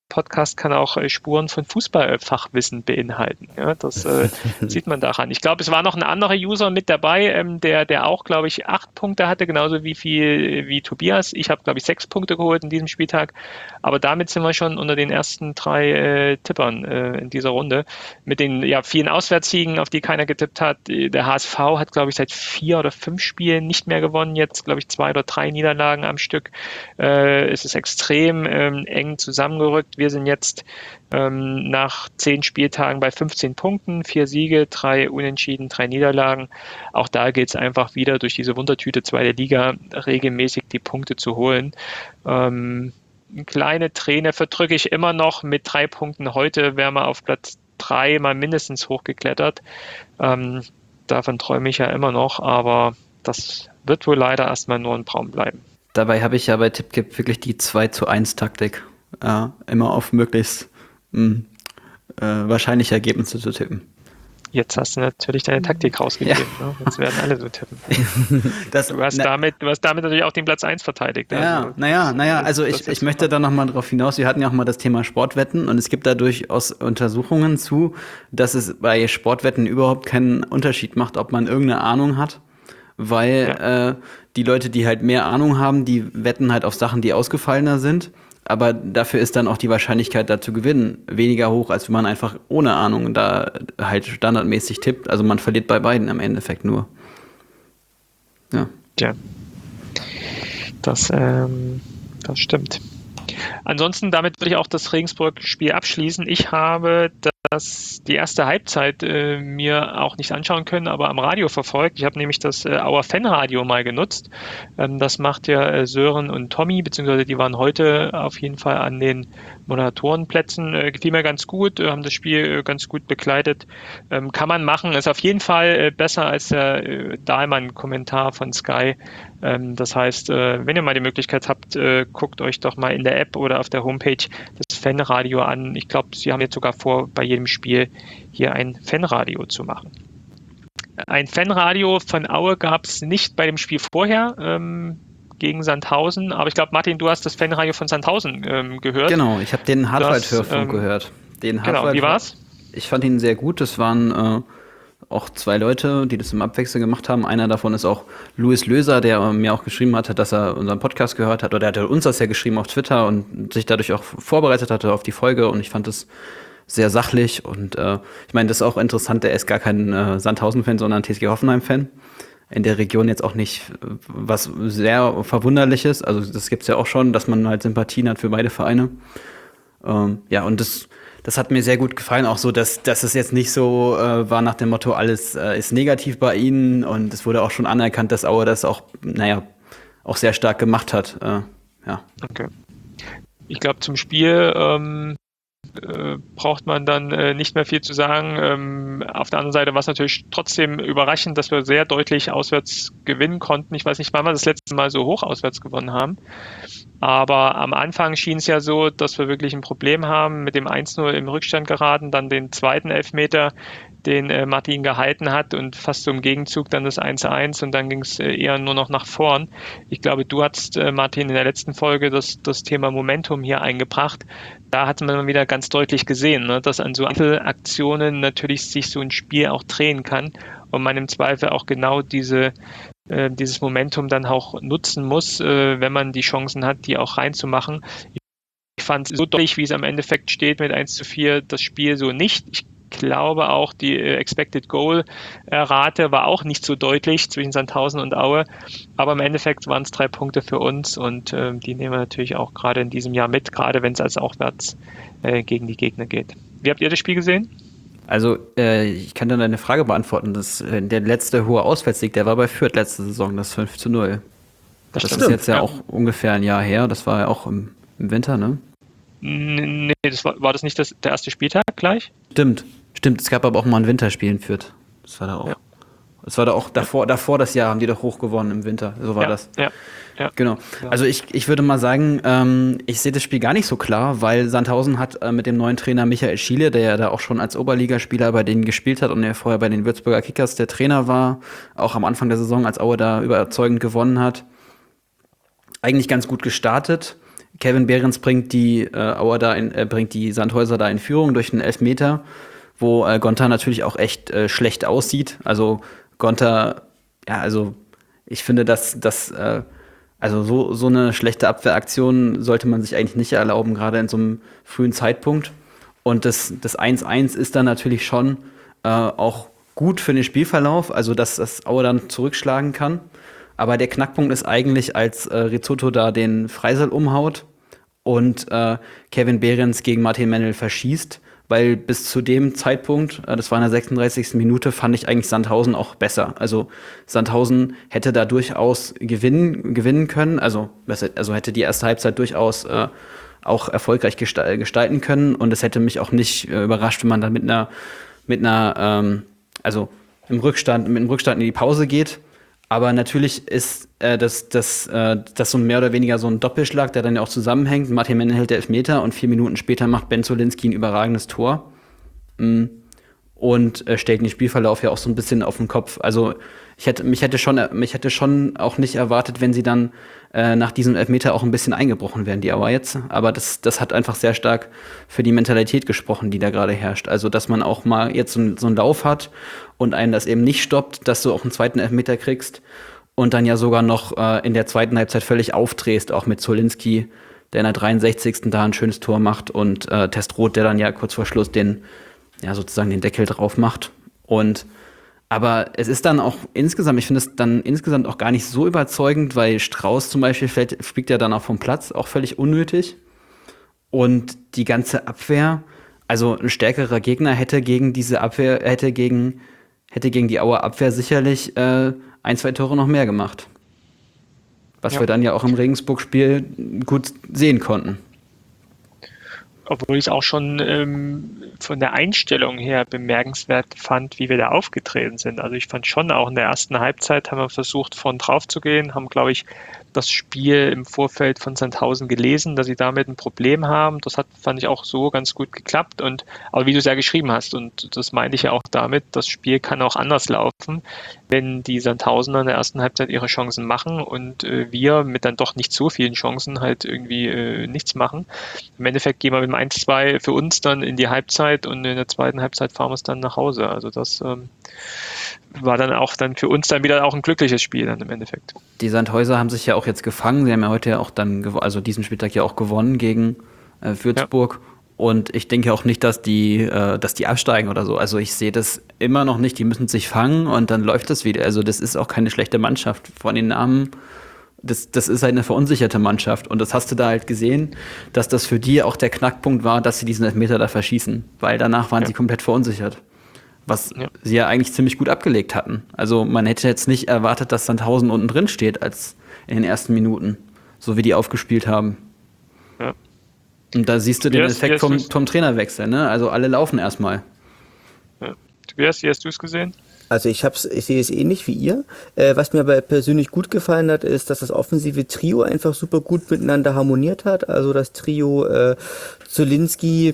Speaker 1: Podcast kann auch äh, Spuren von Fußballfachwissen beinhalten. Ja, das äh, sieht man daran. Ich glaube, es war noch ein anderer User mit dabei, ähm, der, der auch, glaube ich, acht Punkte hatte, genauso wie viel wie Tobias. Ich habe, glaube ich, sechs Punkte geholt in diesem Spieltag. Aber damit sind wir schon unter den ersten drei äh, Tippern äh, in dieser Runde. Mit den ja, vielen Auswärtssiegen, auf die keiner getippt hat. Der H S V hat, glaube ich, seit vier oder fünf Spielen nicht mehr gewonnen. Jetzt, glaube ich, zwei oder drei Niederlagen am Stück. Äh, es ist extrem ähm, eng zusammengerückt. Wir sind jetzt ähm, nach zehn Spieltagen bei fünfzehn Punkten, vier Siege, drei Unentschieden, drei Niederlagen. Auch da geht es einfach wieder durch diese Wundertüte zweite Liga regelmäßig die Punkte zu holen. Ähm, eine kleine Träne verdrücke ich immer noch mit drei Punkten. Heute wären wir auf Platz drei mal mindestens hochgeklettert. Ähm, davon träume ich ja immer noch, aber das wird wohl leider erstmal nur ein Traum bleiben.
Speaker 3: Dabei habe ich ja bei Tippkipp wirklich die zwei zu eins Taktik. Äh, immer auf möglichst mh, äh, wahrscheinliche Ergebnisse zu tippen.
Speaker 1: Jetzt hast du natürlich deine Taktik rausgegeben. Ja. Ne? Jetzt werden alle so tippen. Das, du, hast na, damit, du hast damit natürlich auch den Platz eins verteidigt.
Speaker 3: Ja,
Speaker 1: also,
Speaker 3: naja, naja, also ich, ich möchte da nochmal drauf hinaus. Wir hatten ja auch mal das Thema Sportwetten und es gibt da durchaus Untersuchungen zu, dass es bei Sportwetten überhaupt keinen Unterschied macht, ob man irgendeine Ahnung hat. Weil ja. äh, die Leute, die halt mehr Ahnung haben, die wetten halt auf Sachen, die ausgefallener sind. Aber dafür ist dann auch die Wahrscheinlichkeit, da zu gewinnen, weniger hoch, als wenn man einfach ohne Ahnung da halt standardmäßig tippt. Also man verliert bei beiden im Endeffekt nur. Ja.
Speaker 1: Ja. Das, ähm, das stimmt. Ansonsten, damit will ich auch das Regensburg-Spiel abschließen. Ich habe das, die erste Halbzeit äh, mir auch nicht anschauen können, aber am Radio verfolgt. Ich habe nämlich das äh, Auer Fanradio mal genutzt. Ähm, das macht ja äh, Sören und Tommy, beziehungsweise die waren heute auf jeden Fall an den Moderatorenplätzen. Äh, gefiel mir ganz gut, äh, haben das Spiel äh, ganz gut begleitet. Ähm, kann man machen, ist auf jeden Fall äh, besser als der äh, Dahlmann-Kommentar von Sky. Ähm, das heißt, äh, wenn ihr mal die Möglichkeit habt, äh, guckt euch doch mal in der App oder auf der Homepage das Fanradio an. Ich glaube, sie haben jetzt sogar vor, bei jedem Spiel hier ein Fanradio zu machen. Ein Fanradio von Aue gab es nicht bei dem Spiel vorher ähm, gegen Sandhausen, aber ich glaube, Martin, du hast das Fanradio von Sandhausen ähm, gehört.
Speaker 3: Genau, ich habe den Hartwald-Hörfunk ähm, gehört. Den
Speaker 1: genau, wie war's?
Speaker 3: Ich fand ihn sehr gut. Das waren äh, auch zwei Leute, die das im Abwechseln gemacht haben. Einer davon ist auch Louis Löser, der mir auch geschrieben hatte, dass er unseren Podcast gehört hat. Oder er hatte uns das ja geschrieben auf Twitter und sich dadurch auch vorbereitet hatte auf die Folge. Und ich fand es sehr sachlich. Und äh, ich meine, das ist auch interessant. Der ist gar kein äh, Sandhausen-Fan, sondern T S G Hoffenheim-Fan. In der Region jetzt auch nicht was sehr Verwunderliches. Also das gibt's ja auch schon, dass man halt Sympathien hat für beide Vereine. Ähm, ja, und das Das hat mir sehr gut gefallen, auch so, dass, dass es jetzt nicht so äh, war nach dem Motto, alles äh, ist negativ bei ihnen und es wurde auch schon anerkannt, dass Aue das auch, naja, auch sehr stark gemacht hat. Äh, ja.
Speaker 1: Okay. Ich glaube, zum Spiel ähm, äh, braucht man dann äh, nicht mehr viel zu sagen. Ähm, auf der anderen Seite war es natürlich trotzdem überraschend, dass wir sehr deutlich auswärts gewinnen konnten. Ich weiß nicht, wann wir das letzte Mal so hoch auswärts gewonnen haben. Aber am Anfang schien es ja so, dass wir wirklich ein Problem haben, mit dem eins null im Rückstand geraten, dann den zweiten Elfmeter, den äh, Martin gehalten hat und fast so im Gegenzug dann das eins eins und dann ging es äh, eher nur noch nach vorn. Ich glaube, du hattest, äh, Martin, in der letzten Folge das, das Thema Momentum hier eingebracht. Da hat man wieder ganz deutlich gesehen, ne, dass an so Einzelaktionen natürlich sich so ein Spiel auch drehen kann und man im Zweifel auch genau diese dieses Momentum dann auch nutzen muss, wenn man die Chancen hat, die auch reinzumachen. Ich fand es so deutlich, wie es am Endeffekt steht mit eins zu vier, das Spiel so nicht. Ich glaube auch, die Expected Goal Rate war auch nicht so deutlich zwischen Sandhausen und Aue, aber im Endeffekt waren es drei Punkte für uns und äh, die nehmen wir natürlich auch gerade in diesem Jahr mit, gerade wenn es als Aufwärts äh, gegen die Gegner geht. Wie habt ihr das Spiel gesehen?
Speaker 3: Also, äh, ich kann dann deine Frage beantworten. Das, äh, der letzte hohe Auswärtssieg, der war bei Fürth letzte Saison, das fünf zu null. Das, das ist jetzt ja, ja auch ungefähr ein Jahr her. Das war ja auch im, im Winter, ne?
Speaker 1: Nee, das war, war das nicht das, der erste Spieltag gleich?
Speaker 3: Stimmt, stimmt. Es gab aber auch mal ein Winterspiel in Fürth. Das war da auch. Ja. Das war da auch davor, davor das Jahr haben die doch hoch gewonnen im Winter. So war
Speaker 1: ja,
Speaker 3: das.
Speaker 1: Ja, ja.
Speaker 3: Genau. Also ich, ich würde mal sagen, ähm, ich sehe das Spiel gar nicht so klar, weil Sandhausen hat äh, mit dem neuen Trainer Michael Schiele, der ja da auch schon als Oberligaspieler bei denen gespielt hat und der vorher bei den Würzburger Kickers der Trainer war, auch am Anfang der Saison, als Aue da überzeugend gewonnen hat, eigentlich ganz gut gestartet. Kevin Behrens bringt die äh, Auer da in, äh, bringt die Sandhäuser da in Führung durch einen Elfmeter, wo äh, Gonta natürlich auch echt äh, schlecht aussieht. Also Gonta, ja, also ich finde, dass das äh, also so, so eine schlechte Abwehraktion sollte man sich eigentlich nicht erlauben, gerade in so einem frühen Zeitpunkt. Und das, das eins eins ist dann natürlich schon äh, auch gut für den Spielverlauf, also dass das Aue dann zurückschlagen kann. Aber der Knackpunkt ist eigentlich, als äh, Rizzotto da den Freisel umhaut und äh, Kevin Behrens gegen Martin Mennel verschießt, weil bis zu dem Zeitpunkt, äh, das war in der sechsunddreißigsten Minute, fand ich eigentlich Sandhausen auch besser. Also Sandhausen hätte da durchaus gewinnen, gewinnen können, also, also hätte die erste Halbzeit durchaus äh, auch erfolgreich gestalten können. Und es hätte mich auch nicht äh, überrascht, wenn man dann mit einer, mit einer, ähm, also im Rückstand, mit einem Rückstand in die Pause geht. Aber natürlich ist äh, das, das, äh, das so mehr oder weniger so ein Doppelschlag, der dann ja auch zusammenhängt. Martin Mennel hält der Elfmeter und vier Minuten später macht Ben Zolinski ein überragendes Tor. Mm. Und äh, stellt den Spielverlauf ja auch so ein bisschen auf den Kopf. Also ich hätte, mich hätte schon, mich hätte schon auch nicht erwartet, wenn sie dann äh, nach diesem Elfmeter auch ein bisschen eingebrochen wären, die Auer jetzt. Aber das, das hat einfach sehr stark für die Mentalität gesprochen, die da gerade herrscht. Also dass man auch mal jetzt so, so einen Lauf hat und einen das eben nicht stoppt, dass du auch einen zweiten Elfmeter kriegst und dann ja sogar noch äh, in der zweiten Halbzeit völlig aufdrehst, auch mit Zolinski, der in der dreiundsechzigsten da ein schönes Tor macht und äh, Testroth, der dann ja kurz vor Schluss den ja, sozusagen den Deckel drauf macht. Und aber es ist dann auch insgesamt, ich finde es dann insgesamt auch gar nicht so überzeugend, weil Strauß zum Beispiel fällt, fliegt ja dann auch vom Platz, auch völlig unnötig. Und die ganze Abwehr, also ein stärkerer Gegner hätte gegen diese Abwehr, hätte gegen, hätte gegen die Auer Abwehr sicherlich äh, ein, zwei Tore noch mehr gemacht. Was ja. wir dann ja auch im Regensburg-Spiel gut sehen konnten.
Speaker 1: Obwohl ich es auch schon ähm, von der Einstellung her bemerkenswert fand, wie wir da aufgetreten sind. Also ich fand schon auch in der ersten Halbzeit haben wir versucht, vorn drauf zu gehen, haben, glaube ich, das Spiel im Vorfeld von Sandhausen gelesen, dass sie damit ein Problem haben. Das hat, fand ich auch so ganz gut geklappt. Und aber wie du es ja geschrieben hast, und das meinte ich ja auch damit, das Spiel kann auch anders laufen, wenn die Sandhausener in der ersten Halbzeit ihre Chancen machen und äh, wir mit dann doch nicht so vielen Chancen halt irgendwie äh, nichts machen. Im Endeffekt gehen wir mit dem eins zwei für uns dann in die Halbzeit und in der zweiten Halbzeit fahren wir es dann nach Hause. Also das ähm, war dann auch dann für uns dann wieder auch ein glückliches Spiel dann im Endeffekt.
Speaker 3: Die Sandhäuser haben sich ja auch jetzt gefangen. Sie haben ja heute ja auch dann, gew- also diesen Spieltag ja auch gewonnen gegen äh, Würzburg. Ja. Und ich denke auch nicht, dass die, äh, dass die absteigen oder so. Also ich sehe das immer noch nicht. Die müssen sich fangen und dann läuft das wieder. Also das ist auch keine schlechte Mannschaft. Von den Namen, das, das ist halt eine verunsicherte Mannschaft. Und das hast du da halt gesehen, dass das für die auch der Knackpunkt war, dass sie diesen Elfmeter da verschießen. Weil danach waren ja. sie komplett verunsichert. Was ja. sie ja eigentlich ziemlich gut abgelegt hatten. Also man hätte jetzt nicht erwartet, dass Sandhausen unten drin steht als in den ersten Minuten, so wie die aufgespielt haben.
Speaker 1: Ja.
Speaker 3: Und da siehst du den
Speaker 1: hast,
Speaker 3: Effekt vom, vom Trainerwechsel, ne? Also alle laufen erstmal.
Speaker 1: Ja. Tobias, wie hast du es gesehen?
Speaker 2: Also ich hab's, ich sehe es ähnlich wie ihr. Äh, was mir aber persönlich gut gefallen hat, ist, dass das offensive Trio einfach super gut miteinander harmoniert hat. Also das Trio äh, Zolinski,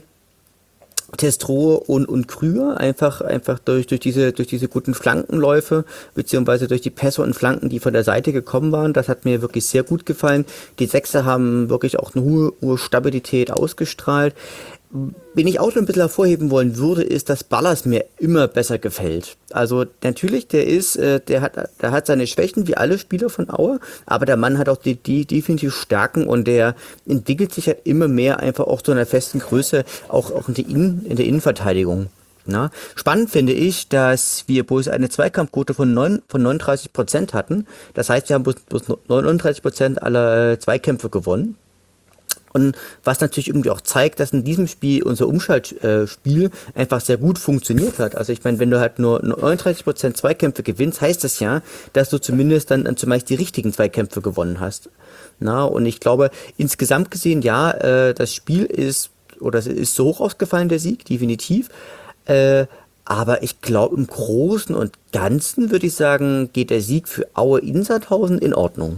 Speaker 2: Testrow und, und Krüger, einfach, einfach durch, durch diese, durch diese guten Flankenläufe, beziehungsweise durch die Pässe und Flanken, die von der Seite gekommen waren. Das hat mir wirklich sehr gut gefallen. Die Sechser haben wirklich auch eine hohe, hohe Stabilität ausgestrahlt. Wen ich auch noch ein bisschen hervorheben wollen würde, ist, dass Ballas mir immer besser gefällt. Also natürlich, der ist, äh, der hat, der hat seine Schwächen wie alle Spieler von Aue, aber der Mann hat auch die, die definitiv Stärken und der entwickelt sich halt immer mehr einfach auch zu einer festen Größe, auch, auch in, die Innen, in der Innenverteidigung. Na? Spannend finde ich, dass wir bloß eine Zweikampfquote von, neun, von neununddreißig Prozent hatten. Das heißt, wir haben bloß, bloß neununddreißig Prozent aller Zweikämpfe gewonnen. Und was natürlich irgendwie auch zeigt, dass in diesem Spiel unser Umschaltspiel einfach sehr gut funktioniert hat. Also ich meine, wenn du halt nur neununddreißig Prozent Zweikämpfe gewinnst, heißt das ja, dass du zumindest dann, dann zumeist die richtigen Zweikämpfe gewonnen hast. Na, und ich glaube, insgesamt gesehen, ja, äh, das Spiel ist, oder es ist so hoch ausgefallen, der Sieg, definitiv. Äh, aber ich glaube, im Großen und Ganzen würde ich sagen, geht der Sieg für Aue in Sandhausen in Ordnung.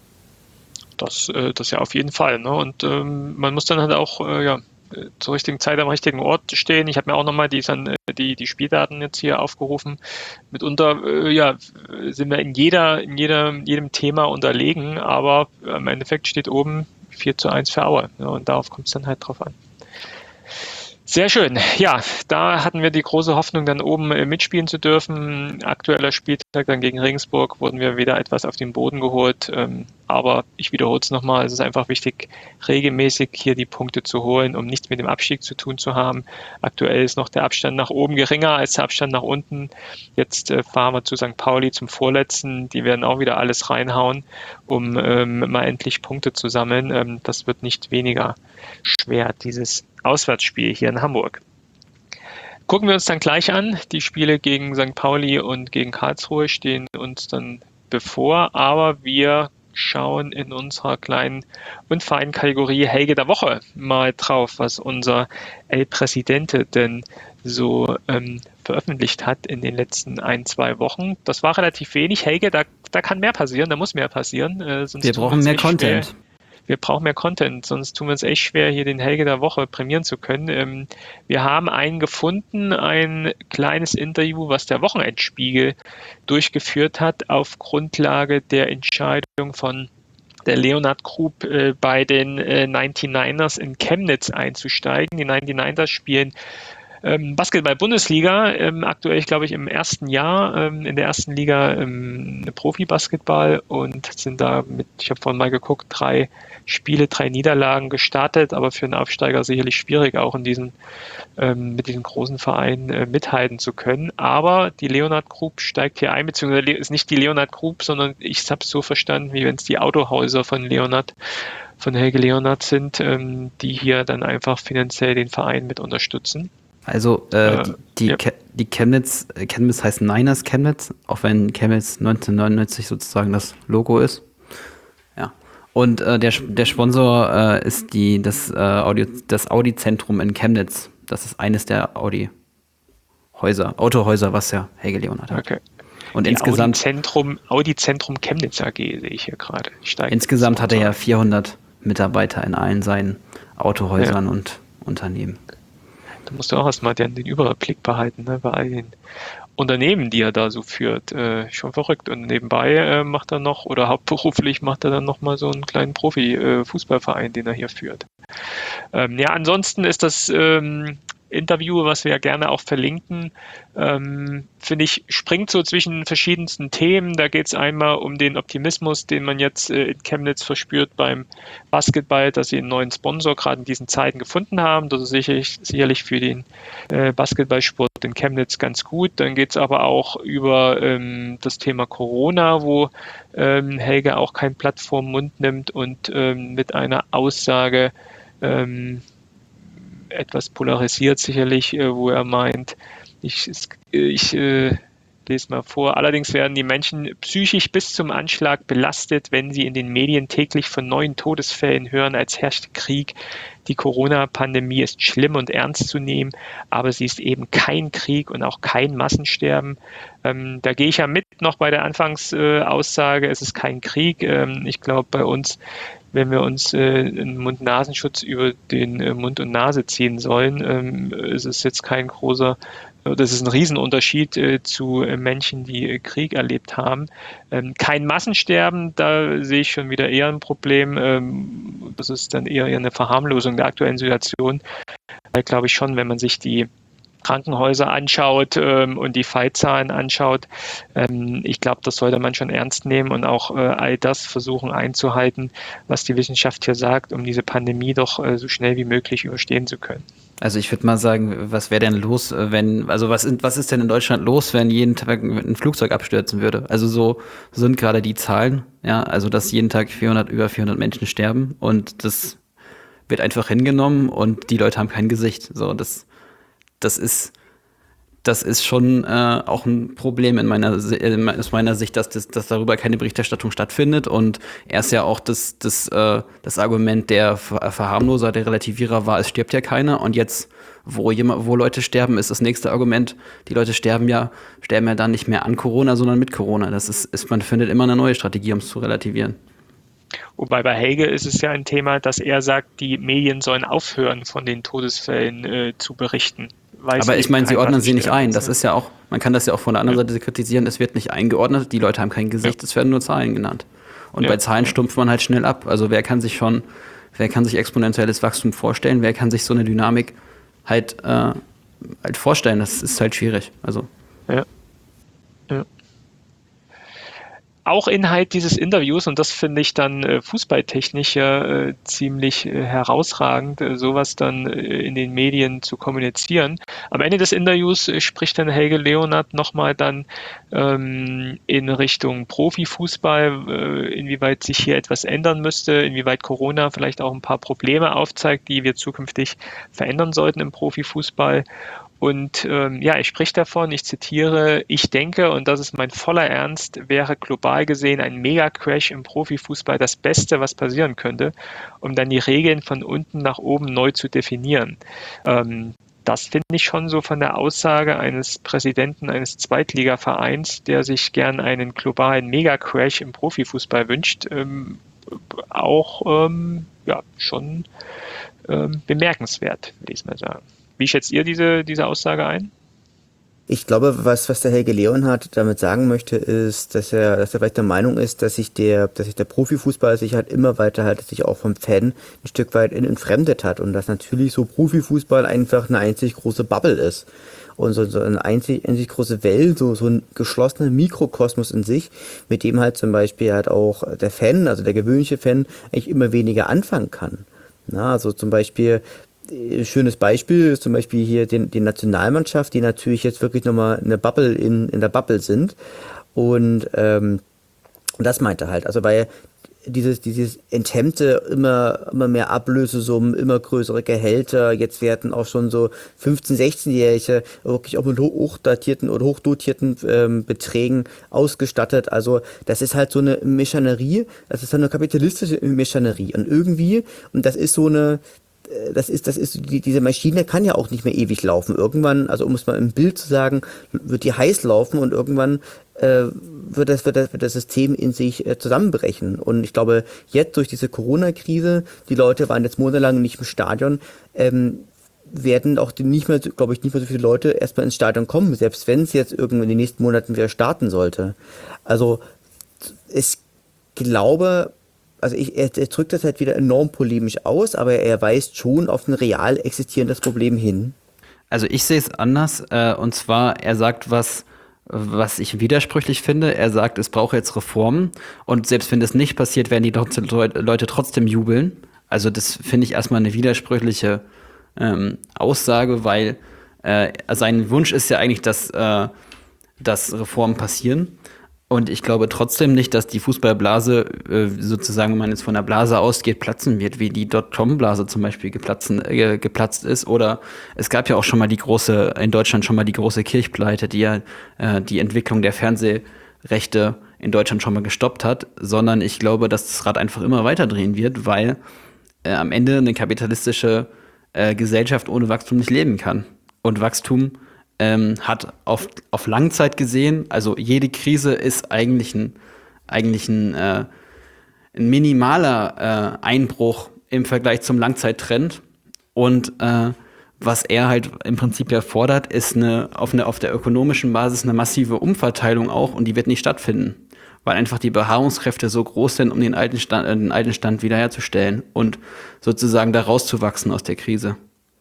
Speaker 1: Das, äh, das ja auf jeden Fall. Ne? Und ähm, man muss dann halt auch äh, ja, zur richtigen Zeit am richtigen Ort stehen. Ich habe mir auch nochmal die, die, die Spieldaten jetzt hier aufgerufen. Mitunter äh, ja, sind wir in, jeder, in jeder, jedem Thema unterlegen, aber im Endeffekt steht oben vier zu eins für Aue. Ja, und darauf kommt es dann halt drauf an. Sehr schön. Ja, da hatten wir die große Hoffnung, dann oben äh, mitspielen zu dürfen. Aktueller Spieltag dann gegen Regensburg wurden wir wieder etwas auf den Boden geholt. Ähm, aber ich wiederhole es nochmal, es ist einfach wichtig, regelmäßig hier die Punkte zu holen, um nichts mit dem Abstieg zu tun zu haben. Aktuell ist noch der Abstand nach oben geringer als der Abstand nach unten. Jetzt äh, fahren wir zu Sankt Pauli zum Vorletzten. Die werden auch wieder alles reinhauen, um ähm, mal endlich Punkte zu sammeln. Ähm, das wird nicht weniger schwer, dieses Auswärtsspiel hier in Hamburg. Gucken wir uns dann gleich an. Die Spiele gegen Sankt Pauli und gegen Karlsruhe stehen uns dann bevor, aber wir schauen in unserer kleinen und feinen Kategorie Helge der Woche mal drauf, was unser El Presidente denn so ähm, veröffentlicht hat in den letzten ein, zwei Wochen. Das war relativ wenig. Helge, da, da kann mehr passieren, da muss mehr passieren. Äh, sonst
Speaker 3: wir brauchen mehr Content.
Speaker 1: Schwer. Wir brauchen mehr Content, sonst tun wir uns echt schwer, hier den Helge der Woche prämieren zu können. Ähm, wir haben einen gefunden, ein kleines Interview, was der Wochenendspiegel durchgeführt hat, auf Grundlage der Entscheidung von der Leonhard Group äh, bei den äh, neunundneunzigers in Chemnitz einzusteigen. Die neunundneunzigers spielen Ähm, Basketball-Bundesliga, ähm, aktuell, glaube ich, im ersten Jahr, ähm, in der ersten Liga ähm, Profi-Basketball und sind da mit, ich habe vorhin mal geguckt, drei Spiele, drei Niederlagen gestartet, aber für einen Aufsteiger sicherlich schwierig, auch in diesen, ähm, mit diesem großen Verein äh, mithalten zu können. Aber die Leonhard Group steigt hier ein, beziehungsweise ist nicht die Leonhard Group, sondern ich habe es so verstanden, wie wenn es die Autohäuser von Leonhard, von Helge Leonhard sind, ähm, die hier dann einfach finanziell den Verein mit unterstützen.
Speaker 3: Also äh,
Speaker 1: äh,
Speaker 3: die, die,
Speaker 1: ja.
Speaker 3: Ke- die Chemnitz, Chemnitz heißt Niners Chemnitz, auch wenn Chemnitz neunzehnhundertneunundneunzig sozusagen das Logo ist. Ja. Und äh, der, der Sponsor äh, ist die, das, äh, Audi, das Audi-Zentrum in Chemnitz. Das ist eines der Audi-Häuser, Autohäuser, was ja Helge Leonhard hat.
Speaker 1: Okay.
Speaker 3: Und
Speaker 1: die
Speaker 3: insgesamt,
Speaker 1: Audi-Zentrum, Audi-Zentrum Chemnitz A G sehe ich hier gerade.
Speaker 3: Insgesamt hat er ja vierhundert Mitarbeiter in allen seinen Autohäusern
Speaker 1: ja.
Speaker 3: und Unternehmen.
Speaker 1: Da musst du auch erstmal den, den Überblick behalten, ne, bei all den Unternehmen, die er da so führt. Äh, schon verrückt. Und nebenbei äh, macht er noch, oder hauptberuflich macht er dann nochmal so einen kleinen Profi-Fußballverein, äh, den er hier führt. Ähm, ja, ansonsten ist das ähm, Interview, was wir ja gerne auch verlinken, ähm, finde ich, springt so zwischen verschiedensten Themen. Da geht es einmal um den Optimismus, den man jetzt äh, in Chemnitz verspürt beim Basketball, dass sie einen neuen Sponsor gerade in diesen Zeiten gefunden haben. Das ist sicherlich, sicherlich für den äh, Basketballsport in Chemnitz ganz gut. Dann geht es aber auch über ähm, das Thema Corona, wo ähm, Helge auch kein Blatt vorm Mund nimmt und ähm, mit einer Aussage ähm, etwas polarisiert sicherlich, äh, wo er meint, ich, ich äh, lese mal vor, allerdings werden die Menschen psychisch bis zum Anschlag belastet, wenn sie in den Medien täglich von neuen Todesfällen hören, als herrscht Krieg. Die Corona-Pandemie ist schlimm und ernst zu nehmen, aber sie ist eben kein Krieg und auch kein Massensterben. Ähm, da gehe ich ja mit noch bei der Anfangsaussage, äh, es ist kein Krieg. Ähm, ich glaube, bei uns, wenn wir uns äh, einen Mund-Nasenschutz über den äh, Mund und Nase ziehen sollen, ähm, ist es jetzt kein großer, das ist ein Riesenunterschied äh, zu äh, Menschen, die äh, Krieg erlebt haben. Ähm, kein Massensterben, da sehe ich schon wieder eher ein Problem. Ähm, das ist dann eher, eher eine Verharmlosung der aktuellen Situation. Da glaube ich schon, wenn man sich die Krankenhäuser anschaut ähm, und die Fallzahlen anschaut. Ähm, ich glaube, das sollte man schon ernst nehmen und auch äh, all das versuchen einzuhalten, was die Wissenschaft hier sagt, um diese Pandemie doch äh, so schnell wie möglich überstehen zu können.
Speaker 3: Also ich würde mal sagen, was wäre denn los, wenn, also was, was ist denn in Deutschland los, wenn jeden Tag ein Flugzeug abstürzen würde? Also so sind gerade die Zahlen, ja, also dass jeden Tag vierhundert, über vierhundert Menschen sterben und das wird einfach hingenommen und die Leute haben kein Gesicht. So, das Das ist, das ist schon äh, auch ein Problem in meiner, aus meiner Sicht, dass, das, dass darüber keine Berichterstattung stattfindet. Und er ist ja auch das, das, äh, das Argument der Verharmloser, der Relativierer war, es stirbt ja keiner. Und jetzt, wo, jemand, wo Leute sterben, ist das nächste Argument, die Leute sterben ja, sterben ja dann nicht mehr an Corona, sondern mit Corona. Das ist, ist man findet immer eine neue Strategie, um es zu relativieren.
Speaker 1: Wobei bei Helge ist es ja ein Thema, dass er sagt, die Medien sollen aufhören, von den Todesfällen äh, zu berichten.
Speaker 3: Aber ich meine, sie ordnen sie nicht ein. Das ist ja auch, man kann das ja auch von der anderen ja. Seite kritisieren, es wird nicht eingeordnet, die Leute haben kein Gesicht, ja. es werden nur Zahlen genannt. Und ja. bei Zahlen stumpft man halt schnell ab. Also wer kann sich schon, wer kann sich exponentielles Wachstum vorstellen, wer kann sich so eine Dynamik halt, äh, halt vorstellen, das ist halt schwierig. Also.
Speaker 1: Ja. Ja. Auch Inhalt dieses Interviews, und das finde ich dann äh, fußballtechnisch ja äh, ziemlich äh, herausragend, äh, sowas dann äh, in den Medien zu kommunizieren. Am Ende des Interviews äh, spricht dann Helge Leonard nochmal dann ähm, in Richtung Profifußball, äh, inwieweit sich hier etwas ändern müsste, inwieweit Corona vielleicht auch ein paar Probleme aufzeigt, die wir zukünftig verändern sollten im Profifußball. Und ähm, ja, er spricht davon, ich zitiere, ich denke, und das ist mein voller Ernst, wäre global gesehen ein Mega-Crash im Profifußball das Beste, was passieren könnte, um dann die Regeln von unten nach oben neu zu definieren. Ähm, das finde ich schon so von der Aussage eines Präsidenten eines Zweitligavereins, der sich gern einen globalen Mega-Crash im Profifußball wünscht, ähm, auch ähm, ja, schon ähm, bemerkenswert, würde ich mal sagen. Wie schätzt ihr diese, diese Aussage ein?
Speaker 2: Ich glaube, was, was der Helge Leonhardt damit sagen möchte, ist, dass er, dass er vielleicht der Meinung ist, dass sich der, dass sich der Profifußball sich halt immer weiter halt sich auch vom Fan ein Stück weit entfremdet hat und dass natürlich so Profifußball einfach eine einzig große Bubble ist. Und so, so eine einzig, einzig große Welt, so, so ein geschlossener Mikrokosmos in sich, mit dem halt zum Beispiel halt auch der Fan, also der gewöhnliche Fan, eigentlich immer weniger anfangen kann. Na, also zum Beispiel, schönes Beispiel ist zum Beispiel hier die, die Nationalmannschaft, die natürlich jetzt wirklich nochmal eine Bubble in, in der Bubble sind. Und ähm, das meinte halt, also weil dieses, dieses enthemmte, immer, immer mehr Ablösesummen, immer größere Gehälter, jetzt werden auch schon so fünfzehn-, sechzehnjährige wirklich auch mit hochdatierten oder hochdotierten ähm, Beträgen ausgestattet. Also das ist halt so eine Mechanerie, das ist halt eine kapitalistische Mechanerie. Und irgendwie, und das ist so eine, das ist, das ist, die, diese Maschine kann ja auch nicht mehr ewig laufen. Irgendwann, also um es mal im Bild zu sagen, wird die heiß laufen und irgendwann äh, wird, das, wird, das, wird das System in sich äh, zusammenbrechen. Und ich glaube, jetzt durch diese Corona-Krise, die Leute waren jetzt monatelang nicht im Stadion, ähm, werden auch die nicht mehr, glaube ich, nicht mehr so viele Leute erstmal ins Stadion kommen, selbst wenn es jetzt irgendwann in den nächsten Monaten wieder starten sollte. Also ich glaube, Also ich, er, er drückt das halt wieder enorm polemisch aus, aber er weist schon auf ein real existierendes Problem hin.
Speaker 3: Also ich sehe es anders, äh, und zwar, er sagt was, was ich widersprüchlich finde. Er sagt, es braucht jetzt Reformen und selbst wenn das nicht passiert, werden die Leute trotzdem jubeln. Also das finde ich erstmal eine widersprüchliche ähm, Aussage, weil äh, sein Wunsch ist ja eigentlich, dass, äh, dass Reformen passieren. Und ich glaube trotzdem nicht, dass die Fußballblase, äh, sozusagen, wenn man jetzt von der Blase ausgeht, platzen wird, wie die Dotcom-Blase zum Beispiel geplatzen, äh, geplatzt ist. Oder es gab ja auch schon mal die große, in Deutschland schon mal die große Kirchpleite, die ja äh, die Entwicklung der Fernsehrechte in Deutschland schon mal gestoppt hat. Sondern ich glaube, dass das Rad einfach immer weiter drehen wird, weil äh, am Ende eine kapitalistische äh, Gesellschaft ohne Wachstum nicht leben kann. Und Wachstum Ähm, hat auf, auf Langzeit gesehen, also jede Krise ist eigentlich ein, eigentlich ein, äh, ein minimaler äh, Einbruch im Vergleich zum Langzeittrend. Und äh, was er halt im Prinzip ja fordert, ist eine auf, eine auf der ökonomischen Basis eine massive Umverteilung auch, und die wird nicht stattfinden, weil einfach die Beharrungskräfte so groß sind, um den alten Stand, äh, den alten Stand wiederherzustellen und sozusagen da rauszuwachsen aus der Krise.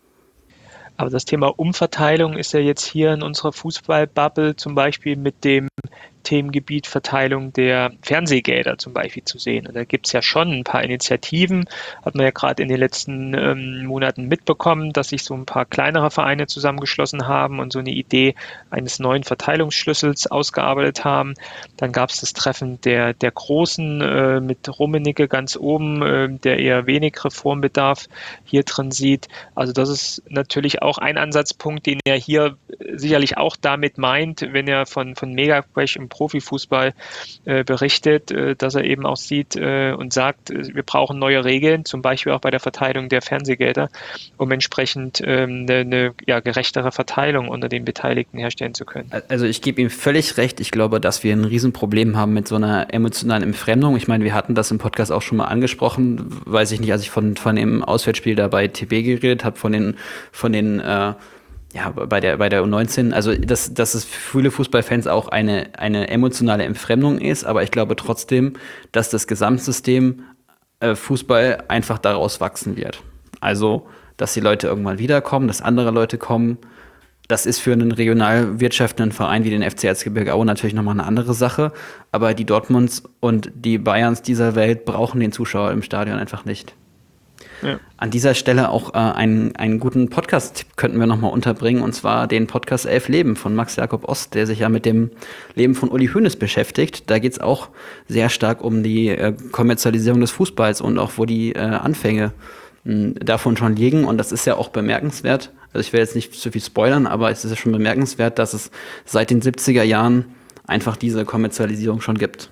Speaker 1: Aber das Thema Umverteilung ist ja jetzt hier in unserer Fußballbubble zum Beispiel mit dem Themengebiet Verteilung der Fernsehgelder zum Beispiel zu sehen. Und da gibt es ja schon ein paar Initiativen, hat man ja gerade in den letzten ähm, Monaten mitbekommen, dass sich so ein paar kleinere Vereine zusammengeschlossen haben und so eine Idee eines neuen Verteilungsschlüssels ausgearbeitet haben. Dann gab es das Treffen der, der Großen äh, mit Rummenigge ganz oben, äh, der eher wenig Reformbedarf hier drin sieht. Also das ist natürlich auch ein Ansatzpunkt, den er hier sicherlich auch damit meint, wenn er von, von Mega-Crash im Profifußball äh, berichtet, äh, dass er eben auch sieht äh, und sagt, äh, wir brauchen neue Regeln, zum Beispiel auch bei der Verteilung der Fernsehgelder, um entsprechend ähm, eine, eine ja, gerechtere Verteilung unter den Beteiligten herstellen zu können.
Speaker 3: Also ich gebe ihm völlig recht. Ich glaube, dass wir ein Riesenproblem haben mit so einer emotionalen Entfremdung. Ich meine, wir hatten das im Podcast auch schon mal angesprochen, weiß ich nicht, als ich von, von dem Auswärtsspiel da bei T B geredet habe, von den, von den äh, ja, bei der, bei der U neunzehn, also dass, dass es für viele Fußballfans auch eine, eine emotionale Entfremdung ist, aber ich glaube trotzdem, dass das Gesamtsystem äh, Fußball einfach daraus wachsen wird. Also, dass die Leute irgendwann wiederkommen, dass andere Leute kommen. Das ist für einen regional wirtschaftenden Verein wie den F C Erzgebirge Aue natürlich nochmal eine andere Sache. Aber die Dortmunds und die Bayerns dieser Welt brauchen den Zuschauer im Stadion einfach nicht. Ja. An dieser Stelle auch äh, einen, einen guten Podcast-Tipp könnten wir nochmal unterbringen, und zwar den Podcast Elf Leben von Max Jakob Ost, der sich ja mit dem Leben von Uli Hoeneß beschäftigt. Da geht es auch sehr stark um die äh, Kommerzialisierung des Fußballs und auch, wo die äh, Anfänge mh, davon schon liegen. Und das ist ja auch bemerkenswert. Also ich will jetzt nicht zu viel spoilern, aber es ist ja schon bemerkenswert, dass es seit den siebziger Jahren einfach diese Kommerzialisierung schon gibt.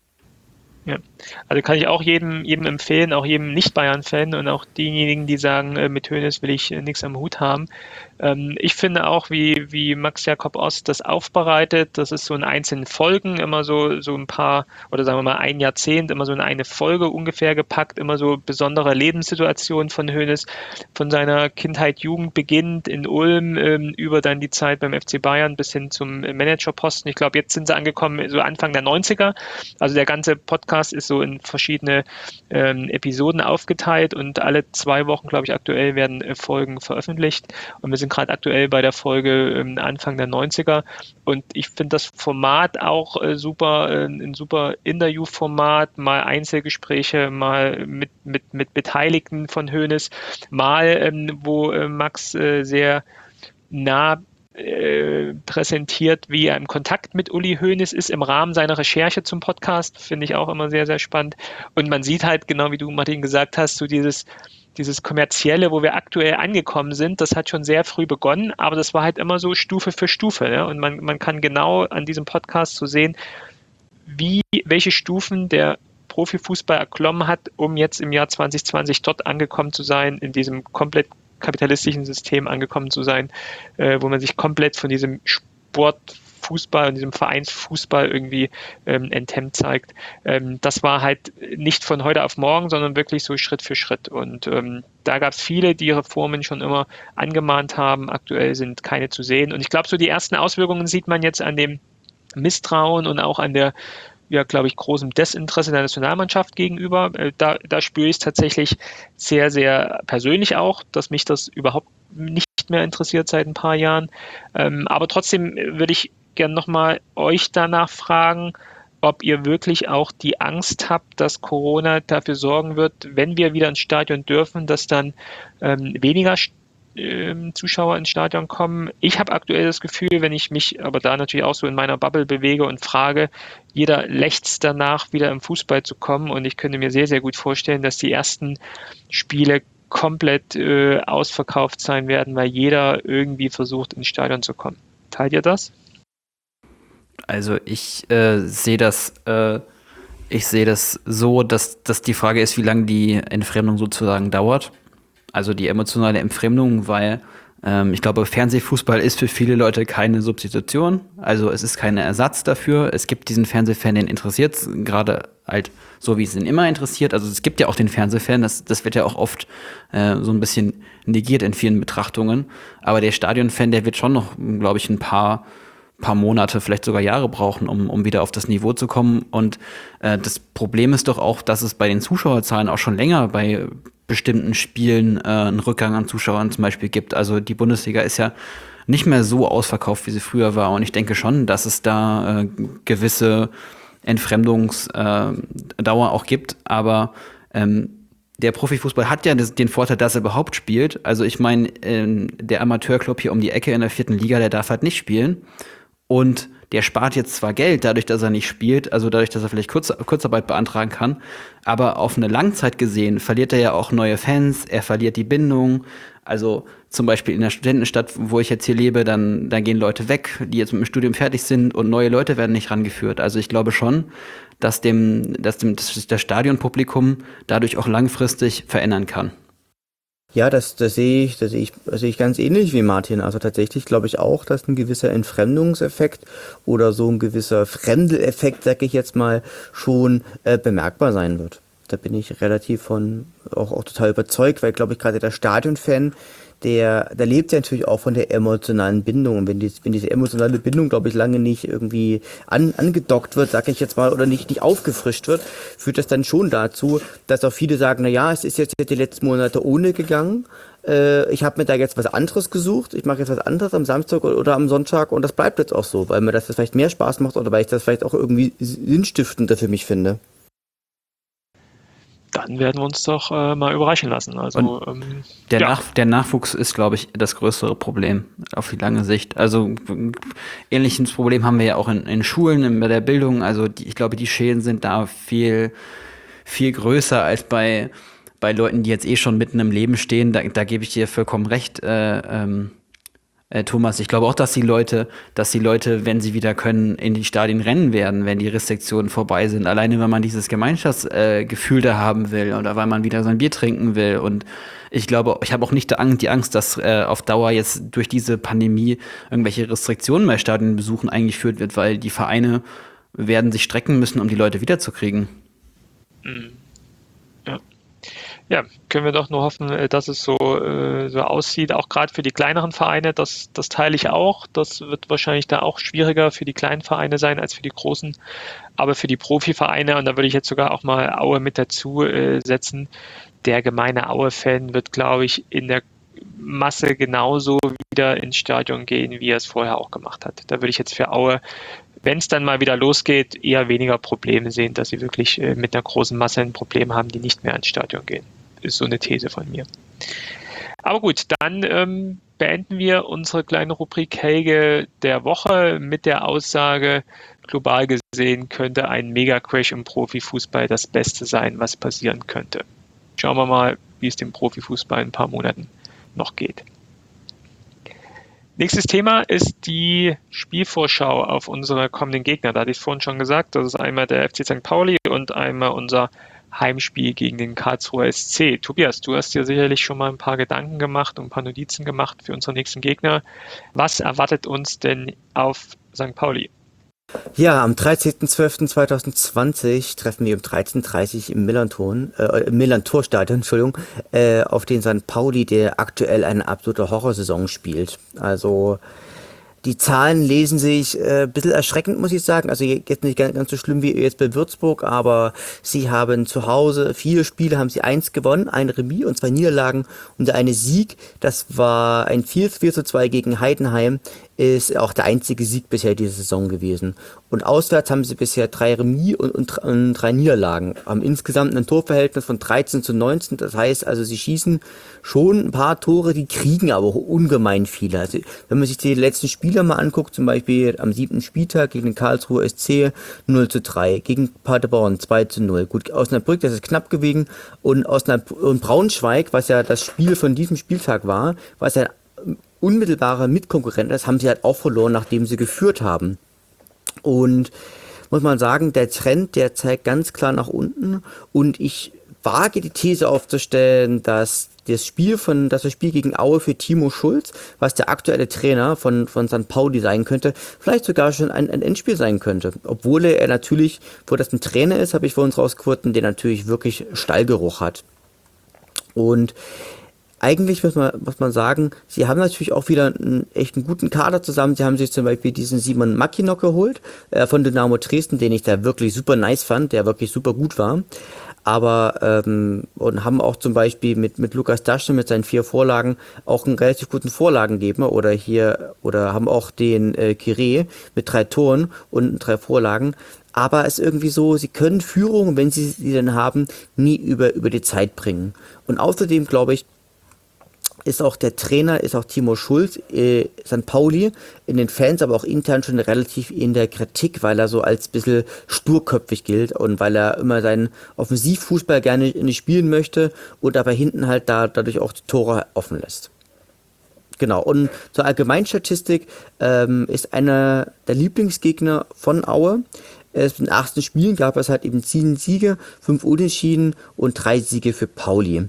Speaker 1: Ja, also kann ich auch jedem, jedem empfehlen, auch jedem Nicht-Bayern-Fan und auch diejenigen, die sagen, äh, mit Hoeneß will ich äh, nichts am Hut haben. Ähm, ich finde auch, wie, wie Max Jakob Ost das aufbereitet, das ist so in einzelnen Folgen immer so, so ein paar, oder sagen wir mal ein Jahrzehnt, immer so in eine Folge ungefähr gepackt, immer so besondere Lebenssituationen von Hoeneß, von seiner Kindheit, Jugend beginnt in Ulm, ähm, über dann die Zeit beim F C Bayern bis hin zum Managerposten. Ich glaube, jetzt sind sie angekommen, so Anfang der neunziger. Also der ganze Podcast ist so in verschiedene ähm, Episoden aufgeteilt und alle zwei Wochen, glaube ich, aktuell werden äh, Folgen veröffentlicht. Und wir sind gerade aktuell bei der Folge ähm, Anfang der neunziger. Und ich finde das Format auch äh, super, äh, ein super Interviewformat, mal Einzelgespräche, mal mit, mit, mit Beteiligten von Hoeneß, mal ähm, wo äh, Max äh, sehr nah Äh, präsentiert, wie er im Kontakt mit Uli Hoeneß ist im Rahmen seiner Recherche zum Podcast, finde ich auch immer sehr, sehr spannend. Und man sieht halt, genau wie du, Martin, gesagt hast, so dieses, dieses Kommerzielle, wo wir aktuell angekommen sind, das hat schon sehr früh begonnen, aber das war halt immer so Stufe für Stufe. Ja? Und man, man kann genau an diesem Podcast so sehen, wie, welche Stufen der Profifußball erklommen hat, um jetzt im Jahr zwanzig zwanzig dort angekommen zu sein, in diesem komplett kapitalistischen System angekommen zu sein, äh, wo man sich komplett von diesem Sportfußball und diesem Vereinsfußball irgendwie ähm, enthemmt zeigt. Ähm, das war halt nicht von heute auf morgen, sondern wirklich so Schritt für Schritt. Und ähm, da gab es viele, die Reformen schon immer angemahnt haben. Aktuell sind keine zu sehen. Und ich glaube, so die ersten Auswirkungen sieht man jetzt an dem Misstrauen und auch an der, ja, glaube ich, großem Desinteresse der Nationalmannschaft gegenüber. Da, da spüre ich es tatsächlich sehr, sehr persönlich auch, dass mich das überhaupt nicht mehr interessiert seit ein paar Jahren. Ähm, aber trotzdem würde ich gerne nochmal euch danach fragen, ob ihr wirklich auch die Angst habt, dass Corona dafür sorgen wird, wenn wir wieder ins Stadion dürfen, dass dann ähm, weniger Zuschauer ins Stadion kommen. Ich habe aktuell das Gefühl, wenn ich mich aber da natürlich auch so in meiner Bubble bewege und frage, jeder lechzt danach, wieder im Fußball zu kommen, und ich könnte mir sehr, sehr gut vorstellen, dass die ersten Spiele komplett äh, ausverkauft sein werden, weil jeder irgendwie versucht, ins Stadion zu kommen. Teilt ihr das?
Speaker 3: Also ich äh, sehe das äh, ich sehe das so, dass, dass die Frage ist, wie lange die Entfremdung sozusagen dauert. Also die emotionale Entfremdung, weil ähm, ich glaube, Fernsehfußball ist für viele Leute keine Substitution. Also es ist kein Ersatz dafür. Es gibt diesen Fernsehfan, den interessiert es gerade halt so, wie es ihn immer interessiert. Also es gibt ja auch den Fernsehfan, das, das wird ja auch oft äh, so ein bisschen negiert in vielen Betrachtungen. Aber der Stadionfan, der wird schon noch, glaube ich, ein paar paar Monate, vielleicht sogar Jahre brauchen, um, um wieder auf das Niveau zu kommen. Und äh, das Problem ist doch auch, dass es bei den Zuschauerzahlen auch schon länger bei bestimmten Spielen äh, einen Rückgang an Zuschauern zum Beispiel gibt. Also die Bundesliga ist ja nicht mehr so ausverkauft, wie sie früher war. Und ich denke schon, dass es da äh, gewisse Entfremdungsdauer äh, auch gibt. Aber ähm, der Profifußball hat ja das, den Vorteil, dass er überhaupt spielt. Also ich meine, äh, der Amateurclub hier um die Ecke in der vierten Liga, der darf halt nicht spielen. Und der spart jetzt zwar Geld, dadurch, dass er nicht spielt, also dadurch, dass er vielleicht Kurz, Kurzarbeit beantragen kann, aber auf eine Langzeit gesehen verliert er ja auch neue Fans, er verliert die Bindung. Also zum Beispiel in der Studentenstadt, wo ich jetzt hier lebe, dann, dann gehen Leute weg, die jetzt mit dem Studium fertig sind, und neue Leute werden nicht rangeführt. Also ich glaube schon, dass dem, dass dem dass das Stadionpublikum dadurch auch langfristig verändern kann.
Speaker 2: Ja, das, das sehe ich, das sehe ich, das sehe ich ganz ähnlich wie Martin. Also tatsächlich glaube ich auch, dass ein gewisser Entfremdungseffekt oder so ein gewisser Fremdeleffekt, sag ich jetzt mal, schon äh, bemerkbar sein wird. Da bin ich relativ von auch, auch total überzeugt, weil, glaube ich, gerade der Stadionfan, der, der lebt ja natürlich auch von der emotionalen Bindung. Und wenn, die, wenn diese emotionale Bindung, glaube ich, lange nicht irgendwie an, angedockt wird, sage ich jetzt mal, oder nicht, nicht aufgefrischt wird, führt das dann schon dazu, dass auch viele sagen, na ja, es ist jetzt die letzten Monate ohne gegangen. Äh, ich habe mir da jetzt was anderes gesucht. Ich mache jetzt was anderes am Samstag oder am Sonntag und das bleibt jetzt auch so, weil mir das vielleicht mehr Spaß macht oder weil ich das vielleicht auch irgendwie sinnstiftender für mich finde.
Speaker 1: Dann werden wir uns doch äh, mal überraschen lassen. Also ähm,
Speaker 3: der,
Speaker 1: ja.
Speaker 3: Nach, der Nachwuchs ist, glaube ich, das größere Problem auf die lange Sicht. Also ähnliches Problem haben wir ja auch in, in Schulen, in, bei der Bildung. Also die, ich glaube, die Schäden sind da viel, viel größer als bei, bei Leuten, die jetzt eh schon mitten im Leben stehen. Da, da gebe ich dir vollkommen recht, äh, ähm, Äh, Thomas, ich glaube auch, dass die Leute, dass die Leute, wenn sie wieder können, in die Stadien rennen werden, wenn die Restriktionen vorbei sind. Alleine, wenn man dieses Gemeinschaftsgefühl äh, da haben will oder weil man wieder sein Bier trinken will. Und ich glaube, ich habe auch nicht die Angst, dass äh, auf Dauer jetzt durch diese Pandemie irgendwelche Restriktionen bei Stadionbesuchen eingeführt wird, weil die Vereine werden sich strecken müssen, um die Leute wiederzukriegen.
Speaker 1: Mhm. Ja. Ja, können wir doch nur hoffen, dass es so, äh, so aussieht, auch gerade für die kleineren Vereine, das, das teile ich auch. Das wird wahrscheinlich da auch schwieriger für die kleinen Vereine sein als für die großen. Aber für die Profivereine, und da würde ich jetzt sogar auch mal Aue mit dazu äh, setzen, der gemeine Aue-Fan wird, glaube ich, in der Masse genauso wieder ins Stadion gehen, wie er es vorher auch gemacht hat. Da würde ich jetzt für Aue, wenn es dann mal wieder losgeht, eher weniger Probleme sehen, dass sie wirklich äh, mit einer großen Masse ein Problem haben, die nicht mehr ins Stadion gehen. Ist so eine These von mir. Aber gut, dann ähm, beenden wir unsere kleine Rubrik Helge der Woche mit der Aussage, global gesehen könnte ein Mega-Crash im Profifußball das Beste sein, was passieren könnte. Schauen wir mal, wie es dem Profifußball in ein paar Monaten noch geht. Nächstes Thema ist die Spielvorschau auf unsere kommenden Gegner. Da hatte ich vorhin schon gesagt, das ist einmal der F C Sankt Pauli und einmal unser Heimspiel gegen den Karlsruher S C. Tobias, du hast dir sicherlich schon mal ein paar Gedanken gemacht und ein paar Notizen gemacht für unsere nächsten Gegner. Was erwartet uns denn auf Sankt Pauli?
Speaker 2: Ja, am dreizehnten zwölften zweitausendzwanzig treffen wir um dreizehn Uhr dreißig im Millanton, äh, im Millantor-Stadion, Entschuldigung, äh, auf den Sankt Pauli, der aktuell eine absolute Horrorsaison spielt. Also die Zahlen lesen sich äh, ein bisschen erschreckend, muss ich sagen. Also jetzt nicht ganz, ganz so schlimm wie jetzt bei Würzburg, aber sie haben zu Hause vier Spiele, haben sie eins gewonnen, ein Remis und zwei Niederlagen und der eine Sieg. Das war ein vier zu zwei gegen Heidenheim, ist auch der einzige Sieg bisher diese Saison gewesen. Und auswärts haben sie bisher drei Remis und, und, und drei Niederlagen. Haben insgesamt ein Torverhältnis von dreizehn zu neunzehn. Das heißt also, sie schießen schon ein paar Tore, die kriegen aber auch ungemein viele. Also, wenn man sich die letzten Spiele mal anguckt, zum Beispiel am siebten Spieltag gegen den Karlsruher S C null zu drei, gegen Paderborn zwei zu null. Gut, Osnabrück, das ist knapp gewesen. Und, Osnabrück, und Braunschweig, was ja das Spiel von diesem Spieltag war, was ja unmittelbarer Mitkonkurrent ist, haben sie halt auch verloren, nachdem sie geführt haben. Und muss man sagen, der Trend, der zeigt ganz klar nach unten und ich wage die These aufzustellen, dass das Spiel von, dass das Spiel gegen Aue für Timo Schulz, was der aktuelle Trainer von, von Sankt Pauli sein könnte, vielleicht sogar schon ein, ein Endspiel sein könnte. Obwohl er natürlich, wo das ein Trainer ist, habe ich vor uns rausgefunden, der natürlich wirklich Stallgeruch hat. Und eigentlich muss man, muss man sagen, sie haben natürlich auch wieder einen echt einen guten Kader zusammen. Sie haben sich zum Beispiel diesen Simon Mackinock geholt, äh, von Dynamo Dresden, den ich da wirklich super nice fand, der wirklich super gut war. Aber, ähm, und haben auch zum Beispiel mit, mit Lukas Daschner mit seinen vier Vorlagen auch einen relativ guten Vorlagengeber oder hier, oder haben auch den äh, Kiré mit drei Toren und drei Vorlagen. Aber es ist irgendwie so, sie können Führung, wenn sie sie dann haben, nie über, über die Zeit bringen. Und außerdem glaube ich, ist auch der Trainer, ist auch Timo Schulz, äh, Sankt Pauli, in den Fans, aber auch intern schon relativ in der Kritik, weil er so als bisschen sturköpfig gilt und weil er immer seinen Offensivfußball gerne nicht spielen möchte und aber hinten halt da dadurch auch die Tore offen lässt. Genau, und zur Allgemeinstatistik ähm, ist einer der Lieblingsgegner von Aue. In den achten Spielen gab es halt eben sieben Siege, fünf Unentschieden und drei Siege für Pauli.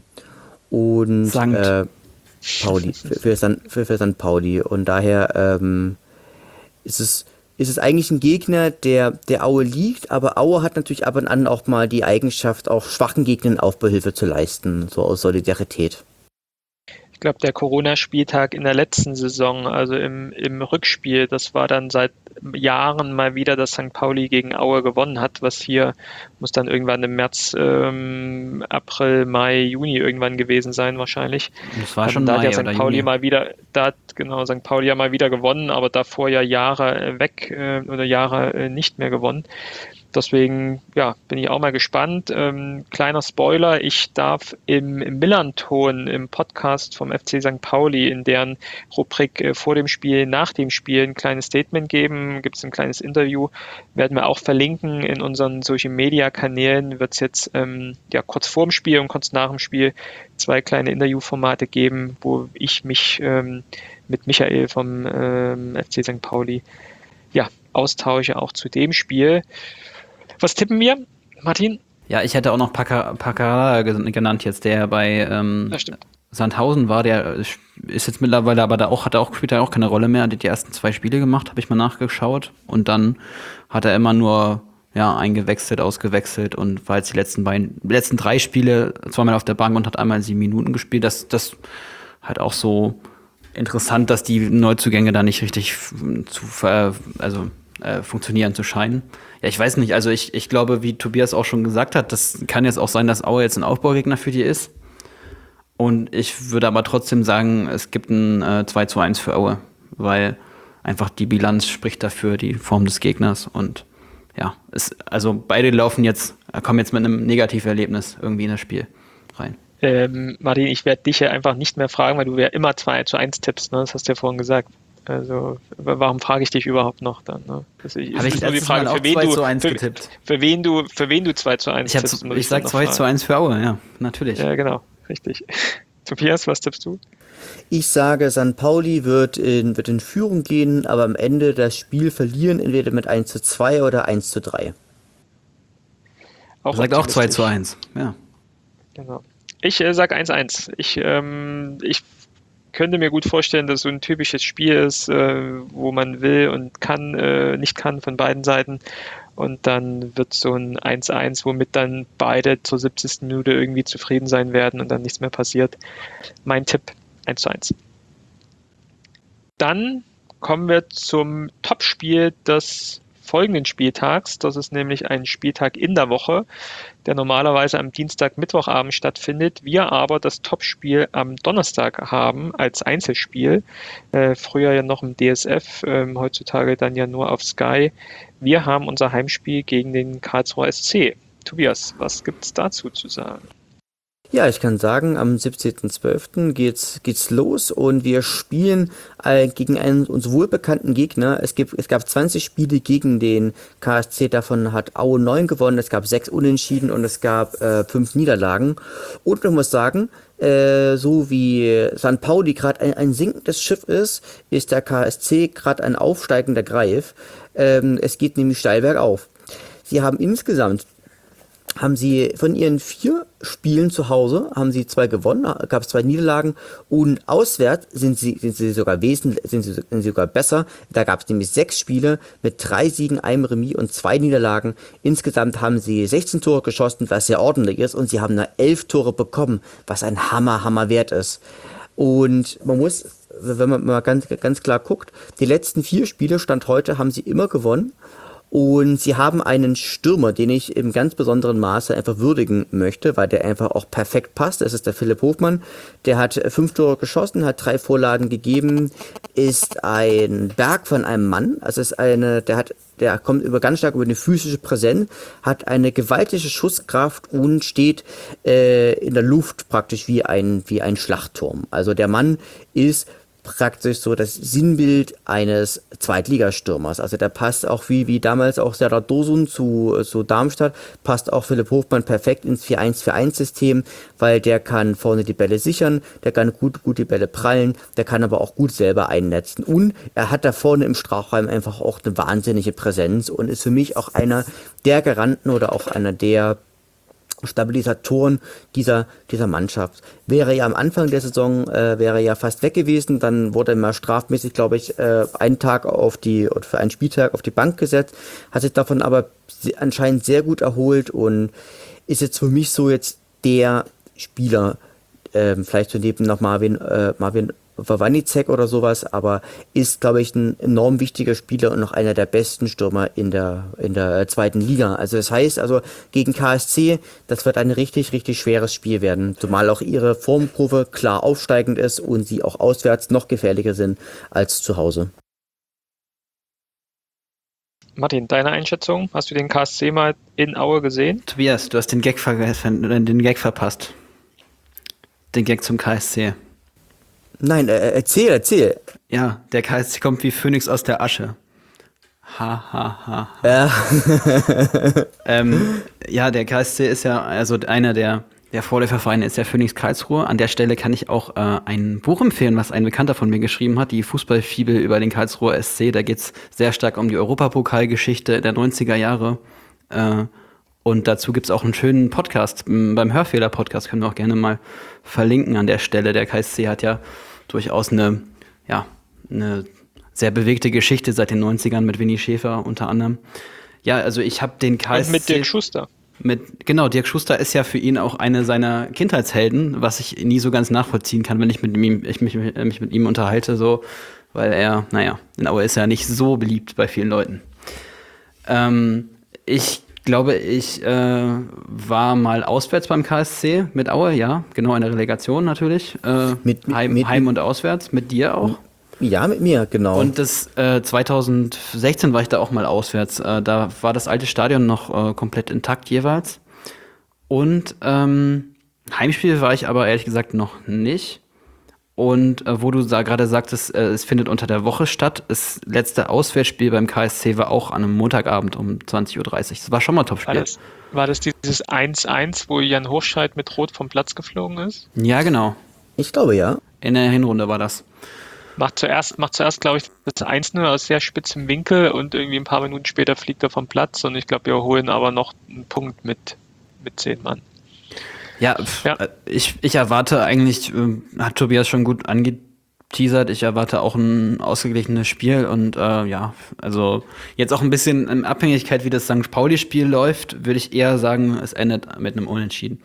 Speaker 2: Und
Speaker 3: Sankt.
Speaker 2: Äh, Pauli, für, für, San, für, für Sankt Pauli. Und daher ähm, ist es, ist es eigentlich ein Gegner, der, der Aue liegt, aber Aue hat natürlich ab und an auch mal die Eigenschaft, auch schwachen Gegnern Aufbauhilfe zu leisten, so aus Solidarität.
Speaker 1: Ich glaube, der Corona-Spieltag in der letzten Saison, also im, im Rückspiel, das war dann seit Jahren mal wieder, dass Sankt Pauli gegen Aue gewonnen hat, was hier muss dann irgendwann im März, ähm, April, Mai, Juni irgendwann gewesen sein wahrscheinlich.
Speaker 3: Das war schon
Speaker 1: Ähm, da hat
Speaker 3: Mai
Speaker 1: ja
Speaker 3: oder
Speaker 1: Sankt Pauli
Speaker 3: Juni.
Speaker 1: mal wieder, da hat genau Sankt Pauli ja mal wieder gewonnen, aber davor ja Jahre äh, weg äh, oder Jahre äh, nicht mehr gewonnen. Deswegen, ja, bin ich auch mal gespannt. Ähm, kleiner Spoiler, ich darf im, im Millanton, im Podcast vom F C Sankt Pauli, in deren Rubrik äh, vor dem Spiel, nach dem Spiel ein kleines Statement geben. Gibt es ein kleines Interview, werden wir auch verlinken in unseren Social-Media-Kanälen. Wird es jetzt ähm, ja, kurz vorm Spiel und kurz nach dem Spiel zwei kleine Interviewformate geben, wo ich mich ähm, mit Michael vom ähm, F C Sankt Pauli ja, austausche, auch zu dem Spiel. Was tippen wir, Martin?
Speaker 3: Ja, ich hätte auch noch Paccarada genannt jetzt, der bei ähm, Sandhausen war, der ist jetzt mittlerweile, aber da auch, hat er auch, spielt er auch keine Rolle mehr, hat die ersten zwei Spiele gemacht, habe ich mal nachgeschaut. Und dann hat er immer nur ja, eingewechselt, ausgewechselt und war jetzt die letzten beiden, die letzten drei Spiele zweimal auf der Bank und hat einmal sieben Minuten gespielt. Das, das halt auch so interessant, dass die Neuzugänge da nicht richtig zu, also äh, funktionieren zu scheinen. Ja, ich weiß nicht, also ich, ich glaube, wie Tobias auch schon gesagt hat, das kann jetzt auch sein, dass Aue jetzt ein Aufbaugegner für die ist. Und ich würde aber trotzdem sagen, es gibt ein äh, zwei zu eins für Aue, weil einfach die Bilanz spricht dafür, die Form des Gegners. Und ja, es, also beide laufen jetzt, kommen jetzt mit einem Negativerlebnis irgendwie in das Spiel rein.
Speaker 1: Ähm, Martin, ich werde dich ja einfach nicht mehr fragen, weil du ja immer zwei zu eins tippst, ne? Das hast du ja vorhin gesagt. Also, warum frage ich dich überhaupt noch dann? Ne?
Speaker 3: Also, Habe ich nur die Frage, für wen
Speaker 1: du
Speaker 3: zwei zu eins
Speaker 1: für,
Speaker 3: getippt.
Speaker 1: Für wen du, für wen du zwei zu eins
Speaker 3: ich
Speaker 1: tippst.
Speaker 3: Ich, ich sag zwei zu eins für Aue, ja, natürlich.
Speaker 1: Ja, genau, richtig. Tobias, was tippst du?
Speaker 2: Ich sage, Sankt Pauli wird in, wird in Führung gehen, aber am Ende das Spiel verlieren, entweder mit eins zu zwei oder eins zu drei.
Speaker 3: Er sagt auch zwei zu eins, ja.
Speaker 1: Genau. Ich äh, sage eins zu eins. Ich, ähm, ich könnte mir gut vorstellen, dass so ein typisches Spiel ist, äh, wo man will und kann, äh, nicht kann von beiden Seiten. Und dann wird so ein eins zu eins, womit dann beide zur siebzigsten Minute irgendwie zufrieden sein werden und dann nichts mehr passiert. Mein Tipp, eins zu eins. Dann kommen wir zum Topspiel des folgenden Spieltags. Das ist nämlich ein Spieltag in der Woche, der normalerweise am Dienstag, Mittwochabend stattfindet. Wir aber das Topspiel am Donnerstag haben als Einzelspiel. Äh, früher ja noch im D S F, äh, heutzutage dann ja nur auf Sky. Wir haben unser Heimspiel gegen den Karlsruher S C. Tobias, was gibt es dazu zu sagen?
Speaker 2: Ja, ich kann sagen, am siebzehnten zwölften geht's geht's los und wir spielen äh, gegen einen uns wohlbekannten Gegner. Es gibt es gab zwanzig Spiele gegen den K S C, davon hat Aue neun gewonnen, es gab sechs Unentschieden und es gab äh, fünf Niederlagen. Und man muss sagen, äh, so wie Sankt Pauli gerade ein, ein sinkendes Schiff ist, ist der K S C gerade ein aufsteigender Greif. Ähm, es geht nämlich steil bergauf. Sie haben insgesamt haben sie von ihren vier Spielen zu Hause, haben sie zwei gewonnen, gab es zwei Niederlagen und auswärts sind sie, sind sie sogar wesentlich, sind sie, sind sie sogar besser. Da gab es nämlich sechs Spiele mit drei Siegen, einem Remis und zwei Niederlagen. Insgesamt haben sie sechzehn Tore geschossen, was sehr ordentlich ist, und sie haben nur elf Tore bekommen, was ein Hammer, Hammer wert ist. Und man muss, wenn man mal ganz, ganz klar guckt, die letzten vier Spiele, Stand heute, haben sie immer gewonnen. Und sie haben einen Stürmer, den ich im ganz besonderen Maße einfach würdigen möchte, weil der einfach auch perfekt passt. Das ist der Philipp Hofmann. Der hat fünf Tore geschossen, hat drei Vorlagen gegeben, ist ein Berg von einem Mann. Also ist eine, der hat, der kommt über ganz stark über eine physische Präsenz, hat eine gewaltige Schusskraft und steht äh, in der Luft praktisch wie ein wie ein Schlachtturm. Also der Mann ist praktisch so das Sinnbild eines Zweitligastürmers. Also der passt auch wie, wie damals auch Serdar Dursun zu, zu Darmstadt, passt auch Philipp Hofmann perfekt ins vier eins vier eins System, weil der kann vorne die Bälle sichern, der kann gut, gut die Bälle prallen, der kann aber auch gut selber einnetzen. Und er hat da vorne im Strafraum einfach auch eine wahnsinnige Präsenz und ist für mich auch einer der Garanten oder auch einer der Stabilisatoren dieser dieser Mannschaft. Wäre ja am Anfang der Saison äh, wäre ja fast weg gewesen, dann wurde er mal strafmäßig, glaube ich, äh, einen Tag auf die oder für einen Spieltag auf die Bank gesetzt, hat sich davon aber anscheinend sehr gut erholt und ist jetzt für mich so jetzt der Spieler ähm, vielleicht so neben noch Marvin, äh, Marvin Wawanicek oder sowas, aber ist, glaube ich, ein enorm wichtiger Spieler und noch einer der besten Stürmer in der, in der zweiten Liga. Also das heißt, also gegen K S C, das wird ein richtig, richtig schweres Spiel werden, zumal auch ihre Formkurve klar aufsteigend ist und sie auch auswärts noch gefährlicher sind als zu Hause.
Speaker 1: Martin, deine Einschätzung? Hast du den K S C mal in Aue gesehen?
Speaker 3: Tobias, du hast den Gag, ver den Gag verpasst. Den Gag zum K S C.
Speaker 2: Nein, äh, erzähl, erzähl.
Speaker 3: Ja, der K S C kommt wie Phönix aus der Asche. Ha, ha, ha. ha.
Speaker 2: Ja.
Speaker 3: ähm, ja, der K S C ist ja, also einer der, der Vorläufervereine ist der Phoenix Karlsruhe. An der Stelle kann ich auch äh, ein Buch empfehlen, was ein Bekannter von mir geschrieben hat, die Fußballfibel über den Karlsruher S C. Da geht's sehr stark um die Europapokalgeschichte der neunziger Jahre. Äh, Und dazu gibt's auch einen schönen Podcast. Beim Hörfehler-Podcast können wir auch gerne mal verlinken an der Stelle. Der K S C hat ja durchaus eine, ja, eine sehr bewegte Geschichte seit den neunzigern mit Winnie Schäfer unter anderem. Ja, also ich habe den K S C...
Speaker 1: Und mit Dirk Schuster.
Speaker 3: Mit, genau, Dirk Schuster ist ja für ihn auch eine seiner Kindheitshelden, was ich nie so ganz nachvollziehen kann, wenn ich, mit ihm, ich mich, mich mit ihm unterhalte, so, weil er, naja, in Aue ist ja nicht so beliebt bei vielen Leuten. Ähm, ich glaube, ich äh, war mal auswärts beim K S C mit Aue, ja, genau, in der Relegation natürlich. Äh,
Speaker 2: Mit- mit-
Speaker 3: Heim,
Speaker 2: mit-
Speaker 3: Heim und auswärts, mit dir auch.
Speaker 2: Ja, mit mir, genau.
Speaker 3: Und das äh, zwanzig sechzehn war ich da auch mal auswärts. Äh, da war das alte Stadion noch äh, komplett intakt jeweils. Und ähm, Heimspiel war ich aber ehrlich gesagt noch nicht. Und äh, wo du da gerade sagtest, äh, es findet unter der Woche statt. Das letzte Auswärtsspiel beim K S C war auch an einem Montagabend um zwanzig Uhr dreißig. Das war schon mal ein
Speaker 1: War
Speaker 3: Topspiel.
Speaker 1: das, war das dieses eins eins, wo Jan Hochscheid mit Rot vom Platz geflogen ist?
Speaker 3: Ja, genau.
Speaker 2: Ich glaube, ja.
Speaker 3: In der Hinrunde war das.
Speaker 1: Macht zuerst, macht zuerst, glaube ich, das eins null aus sehr spitzem Winkel und irgendwie ein paar Minuten später fliegt er vom Platz und ich glaube, wir holen aber noch einen Punkt mit, mit zehn Mann.
Speaker 3: Ja, pf,
Speaker 1: Ja.
Speaker 3: äh, Ich, ich erwarte eigentlich, äh, hat Tobias schon gut angeteasert, ich erwarte auch ein ausgeglichenes Spiel und äh, ja, also jetzt auch ein bisschen in Abhängigkeit, wie das Sankt Pauli-Spiel läuft, würde ich eher sagen, es endet mit einem Unentschieden.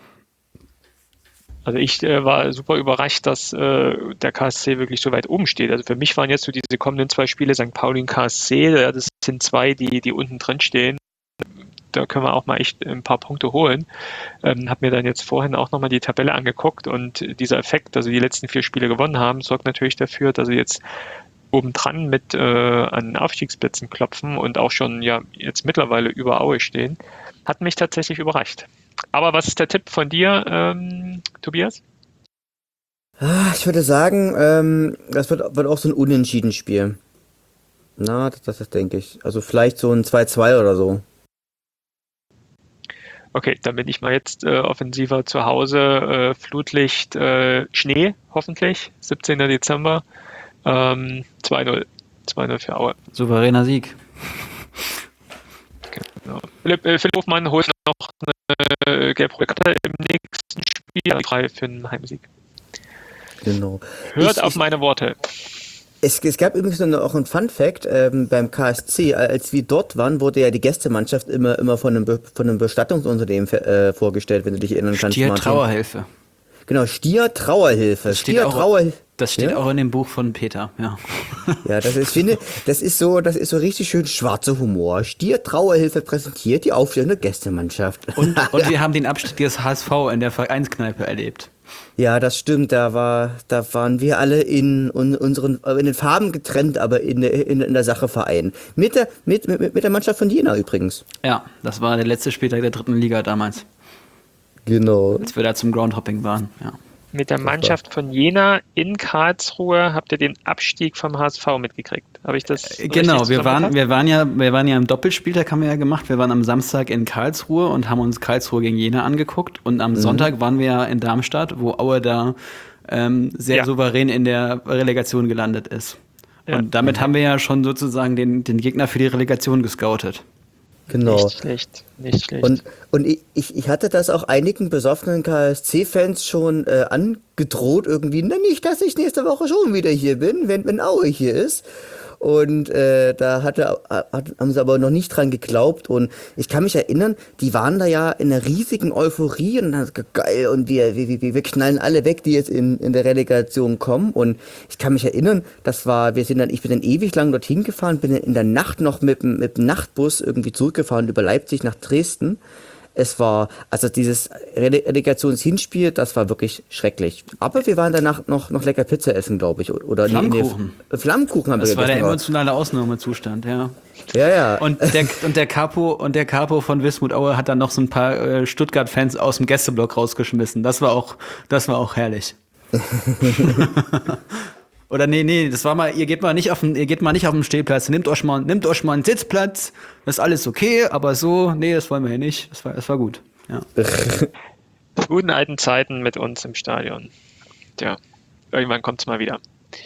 Speaker 1: Also ich äh, war super überrascht, dass äh, der K S C wirklich so weit oben steht. Also für mich waren jetzt so diese kommenden zwei Spiele Sankt Pauli und K S C, ja, das sind zwei, die, die unten drin stehen. Da können wir auch mal echt ein paar Punkte holen. Ähm, habe mir dann jetzt vorhin auch nochmal die Tabelle angeguckt und dieser Effekt, also die letzten vier Spiele gewonnen haben, sorgt natürlich dafür, dass sie jetzt obendran mit äh, an Aufstiegsplätzen klopfen und auch schon ja jetzt mittlerweile über Aue stehen. Hat mich tatsächlich überrascht. Aber was ist der Tipp von dir, ähm, Tobias?
Speaker 2: Ah, Ich würde sagen, ähm, das wird, wird auch so ein Unentschieden-Spiel. Na, das, das, das denke ich. Also vielleicht so ein zwei zwei oder so.
Speaker 1: Okay, dann bin ich mal jetzt äh, offensiver zu Hause. Äh, Flutlicht, äh, Schnee, hoffentlich. siebzehnten Dezember. Ähm, zwei null. zwei null für Aue.
Speaker 3: Souveräner Sieg.
Speaker 1: Genau. Philipp, äh, Philipp Hofmann holt noch eine gelb-rote Karte im nächsten Spiel. drei für einen Heimsieg.
Speaker 2: Genau.
Speaker 1: Hört
Speaker 2: Ich-
Speaker 1: auf
Speaker 2: ich-
Speaker 1: meine Worte.
Speaker 2: Es, es gab übrigens noch auch einen Fun-Fact ähm, beim K S C. Als wir dort waren, wurde ja die Gästemannschaft immer, immer von einem, Be von einem Bestattungsunternehmen äh, vorgestellt, wenn du dich erinnern kannst.
Speaker 3: Stier
Speaker 2: Martin.
Speaker 3: Trauerhilfe.
Speaker 2: Genau, Stier Trauerhilfe.
Speaker 3: Das steht
Speaker 2: Stier
Speaker 3: auch-
Speaker 2: Trauerhilfe.
Speaker 3: Das steht
Speaker 2: Ja?
Speaker 3: auch in dem Buch von Peter, ja.
Speaker 2: Ja, das ist, ich finde, das ist so, das ist so richtig schön schwarzer Humor. Stier Trauerhilfe präsentiert die aufstellende Gästemannschaft.
Speaker 3: Und, und wir haben den Abstieg des H S V in der Vereinskneipe erlebt.
Speaker 2: Ja, das stimmt. Da war, da waren wir alle in un, unseren, in den Farben getrennt, aber in, der- in, in der Sache vereint. Mit der, mit, mit, mit der Mannschaft von Jena übrigens.
Speaker 3: Ja, das war der letzte Spieltag der dritten Liga damals,
Speaker 2: Genau.
Speaker 3: als wir da zum Groundhopping waren, ja.
Speaker 1: Mit der Mannschaft von Jena in Karlsruhe habt ihr den Abstieg vom H S V mitgekriegt. Habe ich das
Speaker 3: Äh, Genau,
Speaker 1: richtig
Speaker 3: wir waren,
Speaker 1: zusammengefasst?
Speaker 3: wir waren ja, wir waren ja im Doppelspieltag, haben wir ja gemacht. Wir waren am Samstag in Karlsruhe und haben uns Karlsruhe gegen Jena angeguckt. Und am Sonntag waren wir ja in Darmstadt, wo Aue da ähm, sehr
Speaker 1: Ja.
Speaker 3: souverän in der Relegation gelandet ist.
Speaker 1: Ja.
Speaker 3: Und damit haben wir ja schon sozusagen den, den Gegner für die Relegation gescoutet.
Speaker 2: Genau.
Speaker 1: Nicht schlecht, nicht schlecht.
Speaker 2: Und, und ich, ich ich hatte das auch einigen besoffenen K S C-Fans schon äh, angedroht irgendwie, na nicht, dass ich nächste Woche schon wieder hier bin, wenn, wenn Aue hier ist. und äh, da hatte, hat, haben sie aber noch nicht dran geglaubt und ich kann mich erinnern, die waren da ja in einer riesigen Euphorie und dann geil und wir, wir, wir, wir knallen alle weg, die jetzt in, in der Relegation kommen und ich kann mich erinnern, das war, wir sind dann, ich bin dann ewig lang dorthin gefahren, bin in der Nacht noch mit, mit dem Nachtbus irgendwie zurückgefahren über Leipzig nach Dresden. Es war, also dieses Relegationshinspiel, das war wirklich schrecklich. Aber wir waren danach noch, noch lecker Pizza essen, glaube ich. Oder
Speaker 3: Flammkuchen.
Speaker 2: Nee, Flammkuchen haben
Speaker 3: das
Speaker 2: wir
Speaker 3: gegessen. Das war der
Speaker 2: war.
Speaker 3: emotionale Ausnahmezustand, ja.
Speaker 2: Ja, ja.
Speaker 3: Und der, und der Capo, und der Capo von Wismut Aue hat dann noch so ein paar äh, Stuttgart-Fans aus dem Gästeblock rausgeschmissen. Das war auch, das war auch herrlich. Oder nee, nee, das war mal, ihr geht mal nicht auf den, ihr geht mal nicht auf den Stehplatz, nehmt euch mal, nehmt euch mal einen Sitzplatz, das ist alles okay, aber so, nee, das wollen wir hier nicht. Das war, das war gut. Ja.
Speaker 1: Die guten alten Zeiten mit uns im Stadion. Tja, irgendwann kommt's mal wieder.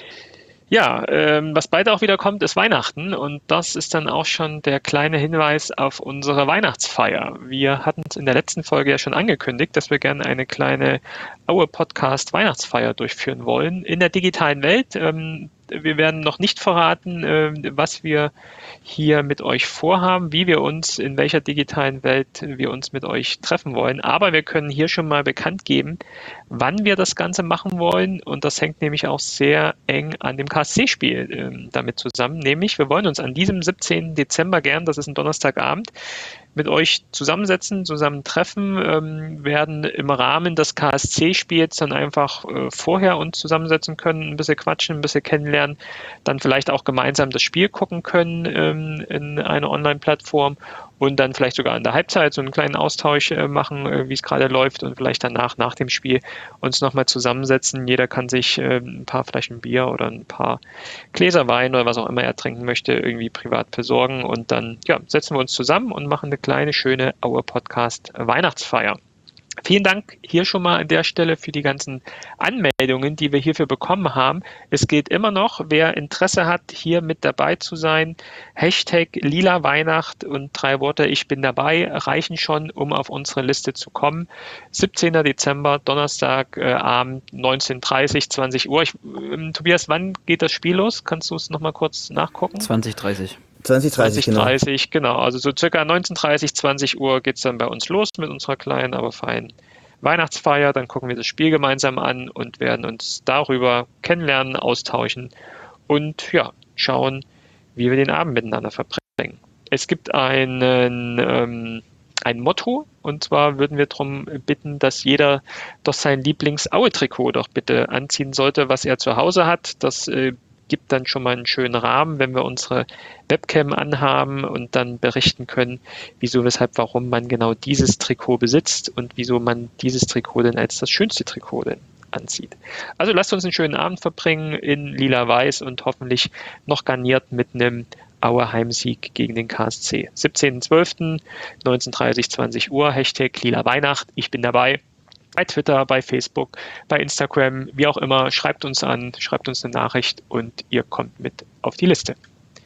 Speaker 1: Ja, ähm, was bald auch wieder kommt, ist Weihnachten und das ist dann auch schon der kleine Hinweis auf unsere Weihnachtsfeier. Wir hatten es in der letzten Folge ja schon angekündigt, dass wir gerne eine kleine Aue-Podcast Weihnachtsfeier durchführen wollen in der digitalen Welt. Ähm, wir werden noch nicht verraten, äh, was wir hier mit euch vorhaben, wie wir uns, in welcher digitalen Welt wir uns mit euch treffen wollen. Aber wir können hier schon mal bekannt geben, wann wir das Ganze machen wollen. Und das hängt nämlich auch sehr eng an dem K S C-Spiel äh, damit zusammen. Nämlich, wir wollen uns an diesem siebzehnten Dezember gern, das ist ein Donnerstagabend, mit euch zusammensetzen, zusammen treffen, ähm, werden im Rahmen des K S C-Spiels dann einfach äh, vorher uns zusammensetzen können, ein bisschen quatschen, ein bisschen kennenlernen, dann vielleicht auch gemeinsam das Spiel gucken können ähm, in einer Online-Plattform und dann vielleicht sogar in der Halbzeit so einen kleinen Austausch äh, machen, äh, wie es gerade läuft und vielleicht danach, nach dem Spiel, uns nochmal zusammensetzen. Jeder kann sich äh, ein paar Flaschen Bier oder ein paar Gläser Wein oder was auch immer er trinken möchte, irgendwie privat besorgen und dann ja, setzen wir uns zusammen und machen eine kleine, schöne Aue-Podcast Weihnachtsfeier. Vielen Dank hier schon mal an der Stelle für die ganzen Anmeldungen, die wir hierfür bekommen haben. Es gilt immer noch, wer Interesse hat, hier mit dabei zu sein, Hashtag Lila Weihnacht und drei Worte Ich bin dabei reichen schon, um auf unsere Liste zu kommen. siebzehnten Dezember, Donnerstag, äh, Abend, neunzehn Uhr dreißig, zwanzig Uhr. Ich, äh, Tobias, wann geht das Spiel los? Kannst du es nochmal kurz nachgucken?
Speaker 3: zwanzig Uhr dreißig.
Speaker 2: zwanzig Uhr dreißig,
Speaker 1: zwanzig Uhr dreißig, genau. genau. Also so circa neunzehn Uhr dreißig, zwanzig Uhr geht es dann bei uns los mit unserer kleinen, aber feinen Weihnachtsfeier. Dann gucken wir das Spiel gemeinsam an und werden uns darüber kennenlernen, austauschen und ja, schauen, wie wir den Abend miteinander verbringen. Es gibt einen, ähm, ein Motto und zwar würden wir darum bitten, dass jeder doch sein Lieblings-Aue-Trikot doch bitte anziehen sollte, was er zu Hause hat. Das äh, gibt dann schon mal einen schönen Rahmen, wenn wir unsere Webcam anhaben und dann berichten können, wieso, weshalb, warum man genau dieses Trikot besitzt und wieso man dieses Trikot denn als das schönste Trikot denn anzieht. Also lasst uns einen schönen Abend verbringen in lila-weiß und hoffentlich noch garniert mit einem Aue Heimsieg gegen den K S C. siebzehnten zwölften, neunzehn Uhr dreißig, zwanzig Uhr, Hashtag Lila Weihnacht, ich bin dabei. Bei Twitter, bei Facebook, bei Instagram, wie auch immer, schreibt uns an, schreibt uns eine Nachricht und ihr kommt mit auf die Liste.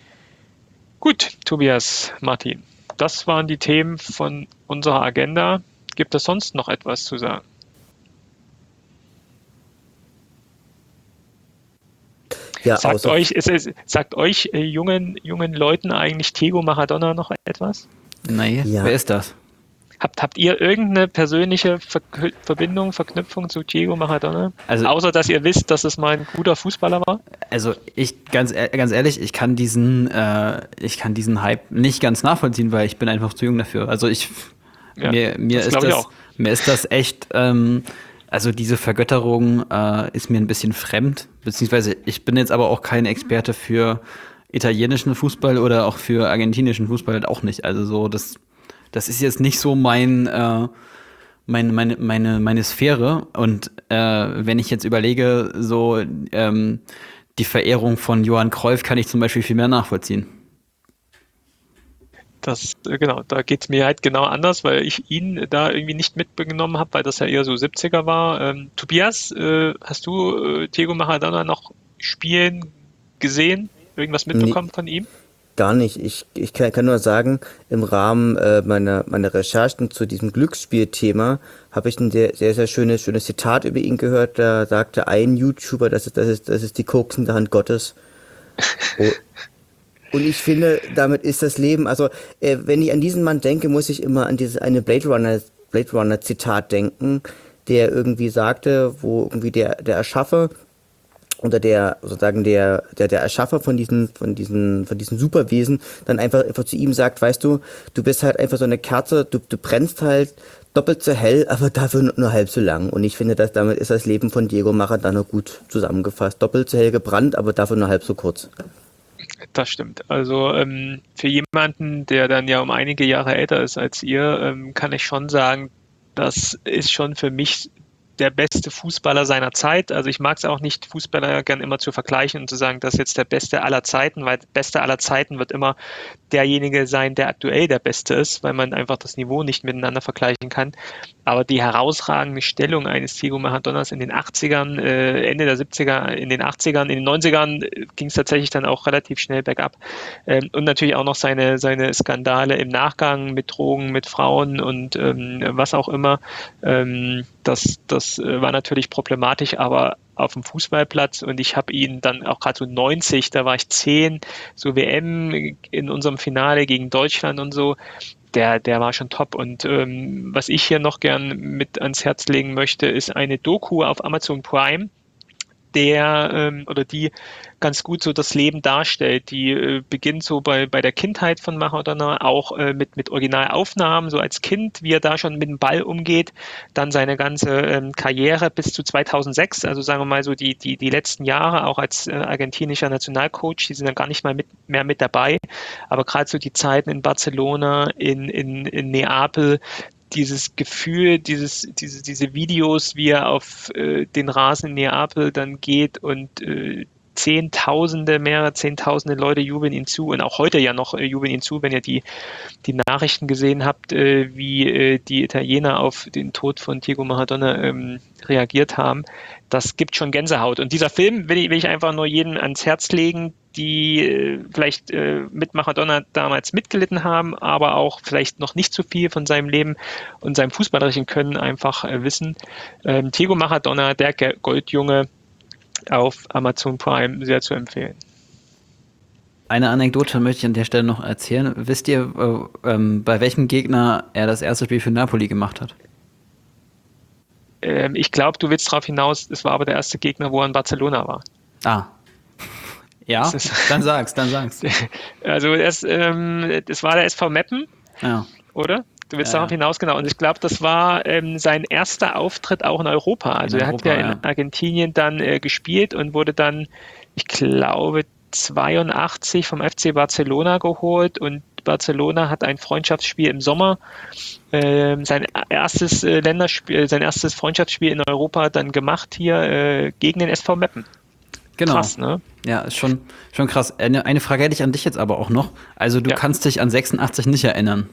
Speaker 1: Gut, Tobias, Martin, das waren die Themen von unserer Agenda. Gibt es sonst noch etwas zu sagen? Ja, sagt euch, ist es, sagt euch äh, jungen, jungen Leuten eigentlich Diego Maradona noch etwas?
Speaker 3: Nein, ja. Wer ist das?
Speaker 1: Habt, habt ihr irgendeine persönliche Ver Verbindung, Verknüpfung zu Diego Maradona? Also, außer, dass ihr wisst, dass es mal ein guter Fußballer war?
Speaker 3: Also, ich, ganz, ganz ehrlich, ich kann diesen, äh, ich kann diesen Hype nicht ganz nachvollziehen, weil ich bin einfach zu jung dafür. Also, ich, ja, mir, mir, das ist das, mir ist das echt, ähm, also diese Vergötterung äh, ist mir ein bisschen fremd, beziehungsweise ich bin jetzt aber auch kein Experte für italienischen Fußball oder auch für argentinischen Fußball halt auch nicht. Also so, das Das ist jetzt nicht so mein, äh, meine, meine, meine, meine Sphäre. Und äh, wenn ich jetzt überlege, so ähm, die Verehrung von Johann Cruyff kann ich zum Beispiel viel mehr nachvollziehen.
Speaker 1: Das, genau, da geht es mir halt genau anders, weil ich ihn da irgendwie nicht mitgenommen habe, weil das ja eher so siebziger war. Ähm, Tobias, äh, hast du äh, Diego Maradona noch spielen gesehen? Irgendwas mitbekommen nee. von ihm?
Speaker 2: Gar nicht. Ich, ich kann, kann nur sagen, im Rahmen äh, meiner, meiner Recherchen zu diesem Glücksspielthema habe ich ein sehr, sehr, sehr schönes, schönes Zitat über ihn gehört. Da sagte ein YouTuber, das ist, das ist, das ist die koksende Hand Gottes. Und ich finde, damit ist das Leben, also äh, wenn ich an diesen Mann denke, muss ich immer an dieses eine Blade Runner, Blade Runner Zitat denken, der irgendwie sagte, wo irgendwie der, der Erschaffer oder der sozusagen der, der, der Erschaffer von diesen, von diesen, von diesen Superwesen dann einfach, einfach zu ihm sagt, weißt du, du bist halt einfach so eine Kerze, du, du brennst halt doppelt so hell, aber dafür nur, nur halb so lang. Und ich finde, dass damit ist das Leben von Diego Maradona gut zusammengefasst. Doppelt so hell gebrannt, aber dafür nur halb so kurz.
Speaker 1: Das stimmt. Also ähm, für jemanden, der dann ja um einige Jahre älter ist als ihr, ähm, kann ich schon sagen, das ist schon für mich der beste Fußballer seiner Zeit. Also ich mag es auch nicht, Fußballer gern immer zu vergleichen und zu sagen, das ist jetzt der Beste aller Zeiten, weil der Beste aller Zeiten wird immer derjenige sein, der aktuell der Beste ist, weil man einfach das Niveau nicht miteinander vergleichen kann. Aber die herausragende Stellung eines Diego Maradonas in den achtzigern, äh, Ende der siebziger, in den achtzigern, in den neunzigern äh, ging es tatsächlich dann auch relativ schnell bergab. Ähm, und natürlich auch noch seine, seine Skandale im Nachgang mit Drogen, mit Frauen und ähm, was auch immer. Ähm, das, das äh, war natürlich problematisch, aber auf dem Fußballplatz, und ich habe ihn dann auch gerade so neunzig, da war ich zehn, so W M in unserem Finale gegen Deutschland und so, der, der war schon top. Und ähm, was ich hier noch gern mit ans Herz legen möchte, ist eine Doku auf Amazon Prime, der ähm, oder die ganz gut so das Leben darstellt. Die äh, beginnt so bei, bei der Kindheit von Maradona, auch äh, mit, mit Originalaufnahmen, so als Kind, wie er da schon mit dem Ball umgeht, dann seine ganze ähm, Karriere bis zu zweitausendsechs, also sagen wir mal so die, die, die letzten Jahre, auch als äh, argentinischer Nationalcoach, die sind dann gar nicht mal mit, mehr mit dabei, aber gerade so die Zeiten in Barcelona, in, in, in Neapel, dieses Gefühl, dieses, diese, diese Videos, wie er auf äh, den Rasen in Neapel dann geht und äh, Zehntausende, mehrere Zehntausende Leute jubeln ihn zu, und auch heute ja noch äh, jubeln ihn zu, wenn ihr die, die Nachrichten gesehen habt, äh, wie äh, die Italiener auf den Tod von Diego Maradona ähm, reagiert haben. Das gibt schon Gänsehaut. Und dieser Film will ich, will ich einfach nur jedem ans Herz legen, die äh, vielleicht äh, mit Maradona damals mitgelitten haben, aber auch vielleicht noch nicht so viel von seinem Leben und seinem fußballerischen Können einfach äh, wissen. Ähm, Diego Maradona, der Goldjunge, auf Amazon Prime, sehr zu empfehlen.
Speaker 3: Eine Anekdote möchte ich an der Stelle noch erzählen. Wisst ihr, äh, ähm, bei welchem Gegner er das erste Spiel für Napoli gemacht hat?
Speaker 1: Ähm, ich glaube, du willst darauf hinaus, es war aber der erste Gegner, wo er in Barcelona war.
Speaker 3: Ah. Ja, dann sag's, dann sag's.
Speaker 1: Also es, ähm, das war der S V Meppen,
Speaker 3: ja.
Speaker 1: Oder? Du willst
Speaker 3: ja,
Speaker 1: darauf hinaus, genau. Und ich glaube, das war ähm, sein erster Auftritt auch in Europa. Also in er Europa, hat ja, ja in Argentinien dann äh, gespielt und wurde dann, ich glaube, zweiundachtzig vom F C Barcelona geholt, und Barcelona hat ein Freundschaftsspiel im Sommer, äh, sein erstes äh, Länderspiel, sein erstes Freundschaftsspiel in Europa dann gemacht hier äh, gegen den S V Meppen.
Speaker 3: Genau.
Speaker 1: Krass, ne?
Speaker 3: Ja, ist schon, schon krass. Eine, eine Frage hätte ich an dich jetzt aber auch noch. Also du ja. kannst dich an sechsundachtzig nicht erinnern.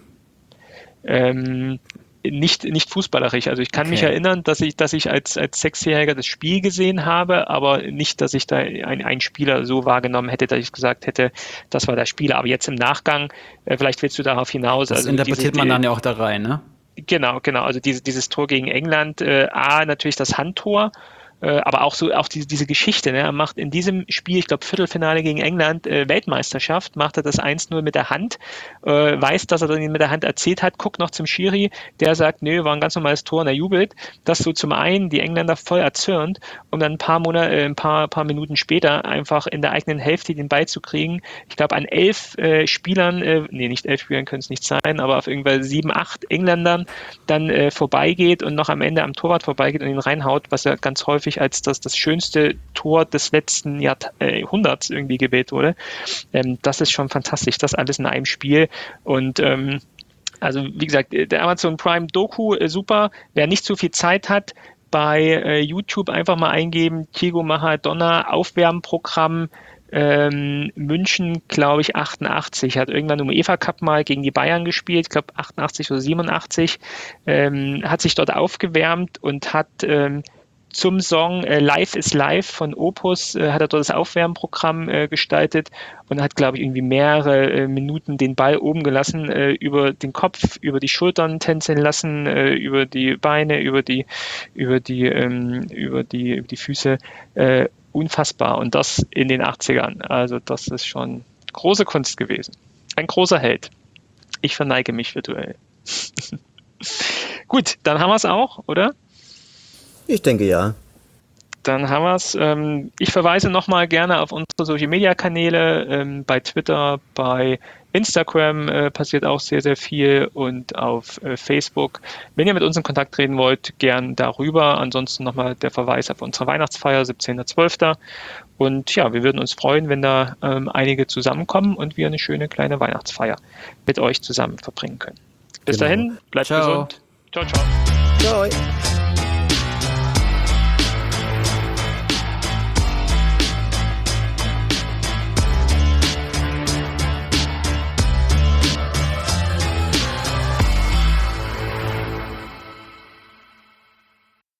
Speaker 1: Ähm, nicht, nicht fußballerisch. Also ich kann okay. mich erinnern, dass ich, dass ich als, als Sechsjähriger das Spiel gesehen habe, aber nicht, dass ich da einen Spieler so wahrgenommen hätte, dass ich gesagt hätte, das war der Spieler. Aber jetzt im Nachgang, äh, vielleicht willst du darauf hinaus.
Speaker 3: Das
Speaker 1: also
Speaker 3: interpretiert diese, man dann ja auch da rein, ne?
Speaker 1: Genau, genau. Also diese, dieses Tor gegen England, äh, A, natürlich das Handtor, aber auch so auch diese, diese Geschichte, ne? Er macht in diesem Spiel, ich glaube Viertelfinale gegen England, äh, Weltmeisterschaft, macht er das eins null mit der Hand, äh, weiß, dass er dann mit der Hand erzielt hat, guckt noch zum Schiri, der sagt, nö, war ein ganz normales Tor, und er jubelt. Das so zum einen die Engländer voll erzürnt, um dann ein paar Monate, äh, ein paar, paar Minuten später einfach in der eigenen Hälfte den Ball zu kriegen. Ich glaube an elf äh, Spielern, äh, nee, nicht elf Spielern können es nicht sein, aber auf irgendwann sieben, acht Engländern dann äh, vorbeigeht und noch am Ende am Torwart vorbeigeht und ihn reinhaut, was er ganz häufig als das, das schönste Tor des letzten Jahrhunderts irgendwie gewählt wurde. Ähm, das ist schon fantastisch, das alles in einem Spiel. Und ähm, also wie gesagt, der Amazon Prime Doku, äh, super. Wer nicht so viel Zeit hat, bei äh, YouTube einfach mal eingeben, Diego Maradona Aufwärmprogramm ähm, München, glaube ich, achtundachtzig. Hat irgendwann im UEFA Cup mal gegen die Bayern gespielt, ich glaube achtundachtzig oder siebenundachtzig. Ähm, hat sich dort aufgewärmt und hat ähm, zum Song äh, Life is Life von Opus äh, hat er dort das Aufwärmprogramm äh, gestaltet und hat, glaube ich, irgendwie mehrere äh, Minuten den Ball oben gelassen, äh, über den Kopf, über die Schultern tänzeln lassen, äh, über die Beine, über die, über die, ähm, über die, über die Füße. Äh, unfassbar. Und das in den achtzigern. Also das ist schon Große Kunst gewesen. Ein großer Held. Ich verneige mich virtuell. Gut, dann haben wir es auch, oder?
Speaker 2: Ich denke ja.
Speaker 1: Dann haben wir es. Ähm, ich verweise nochmal gerne auf unsere Social-Media-Kanäle. Ähm, bei Twitter, bei Instagram äh, passiert auch sehr, sehr viel und auf äh, Facebook. Wenn ihr mit uns in Kontakt treten wollt, gern darüber. Ansonsten nochmal der Verweis auf unsere Weihnachtsfeier, siebzehnter zwölfter Und ja, wir würden uns freuen, wenn da ähm, einige zusammenkommen und wir eine schöne kleine Weihnachtsfeier mit euch zusammen verbringen können. Bis
Speaker 2: Genau.
Speaker 1: dahin, bleibt
Speaker 3: Ciao.
Speaker 1: gesund. Ciao, ciao.
Speaker 2: Ciao.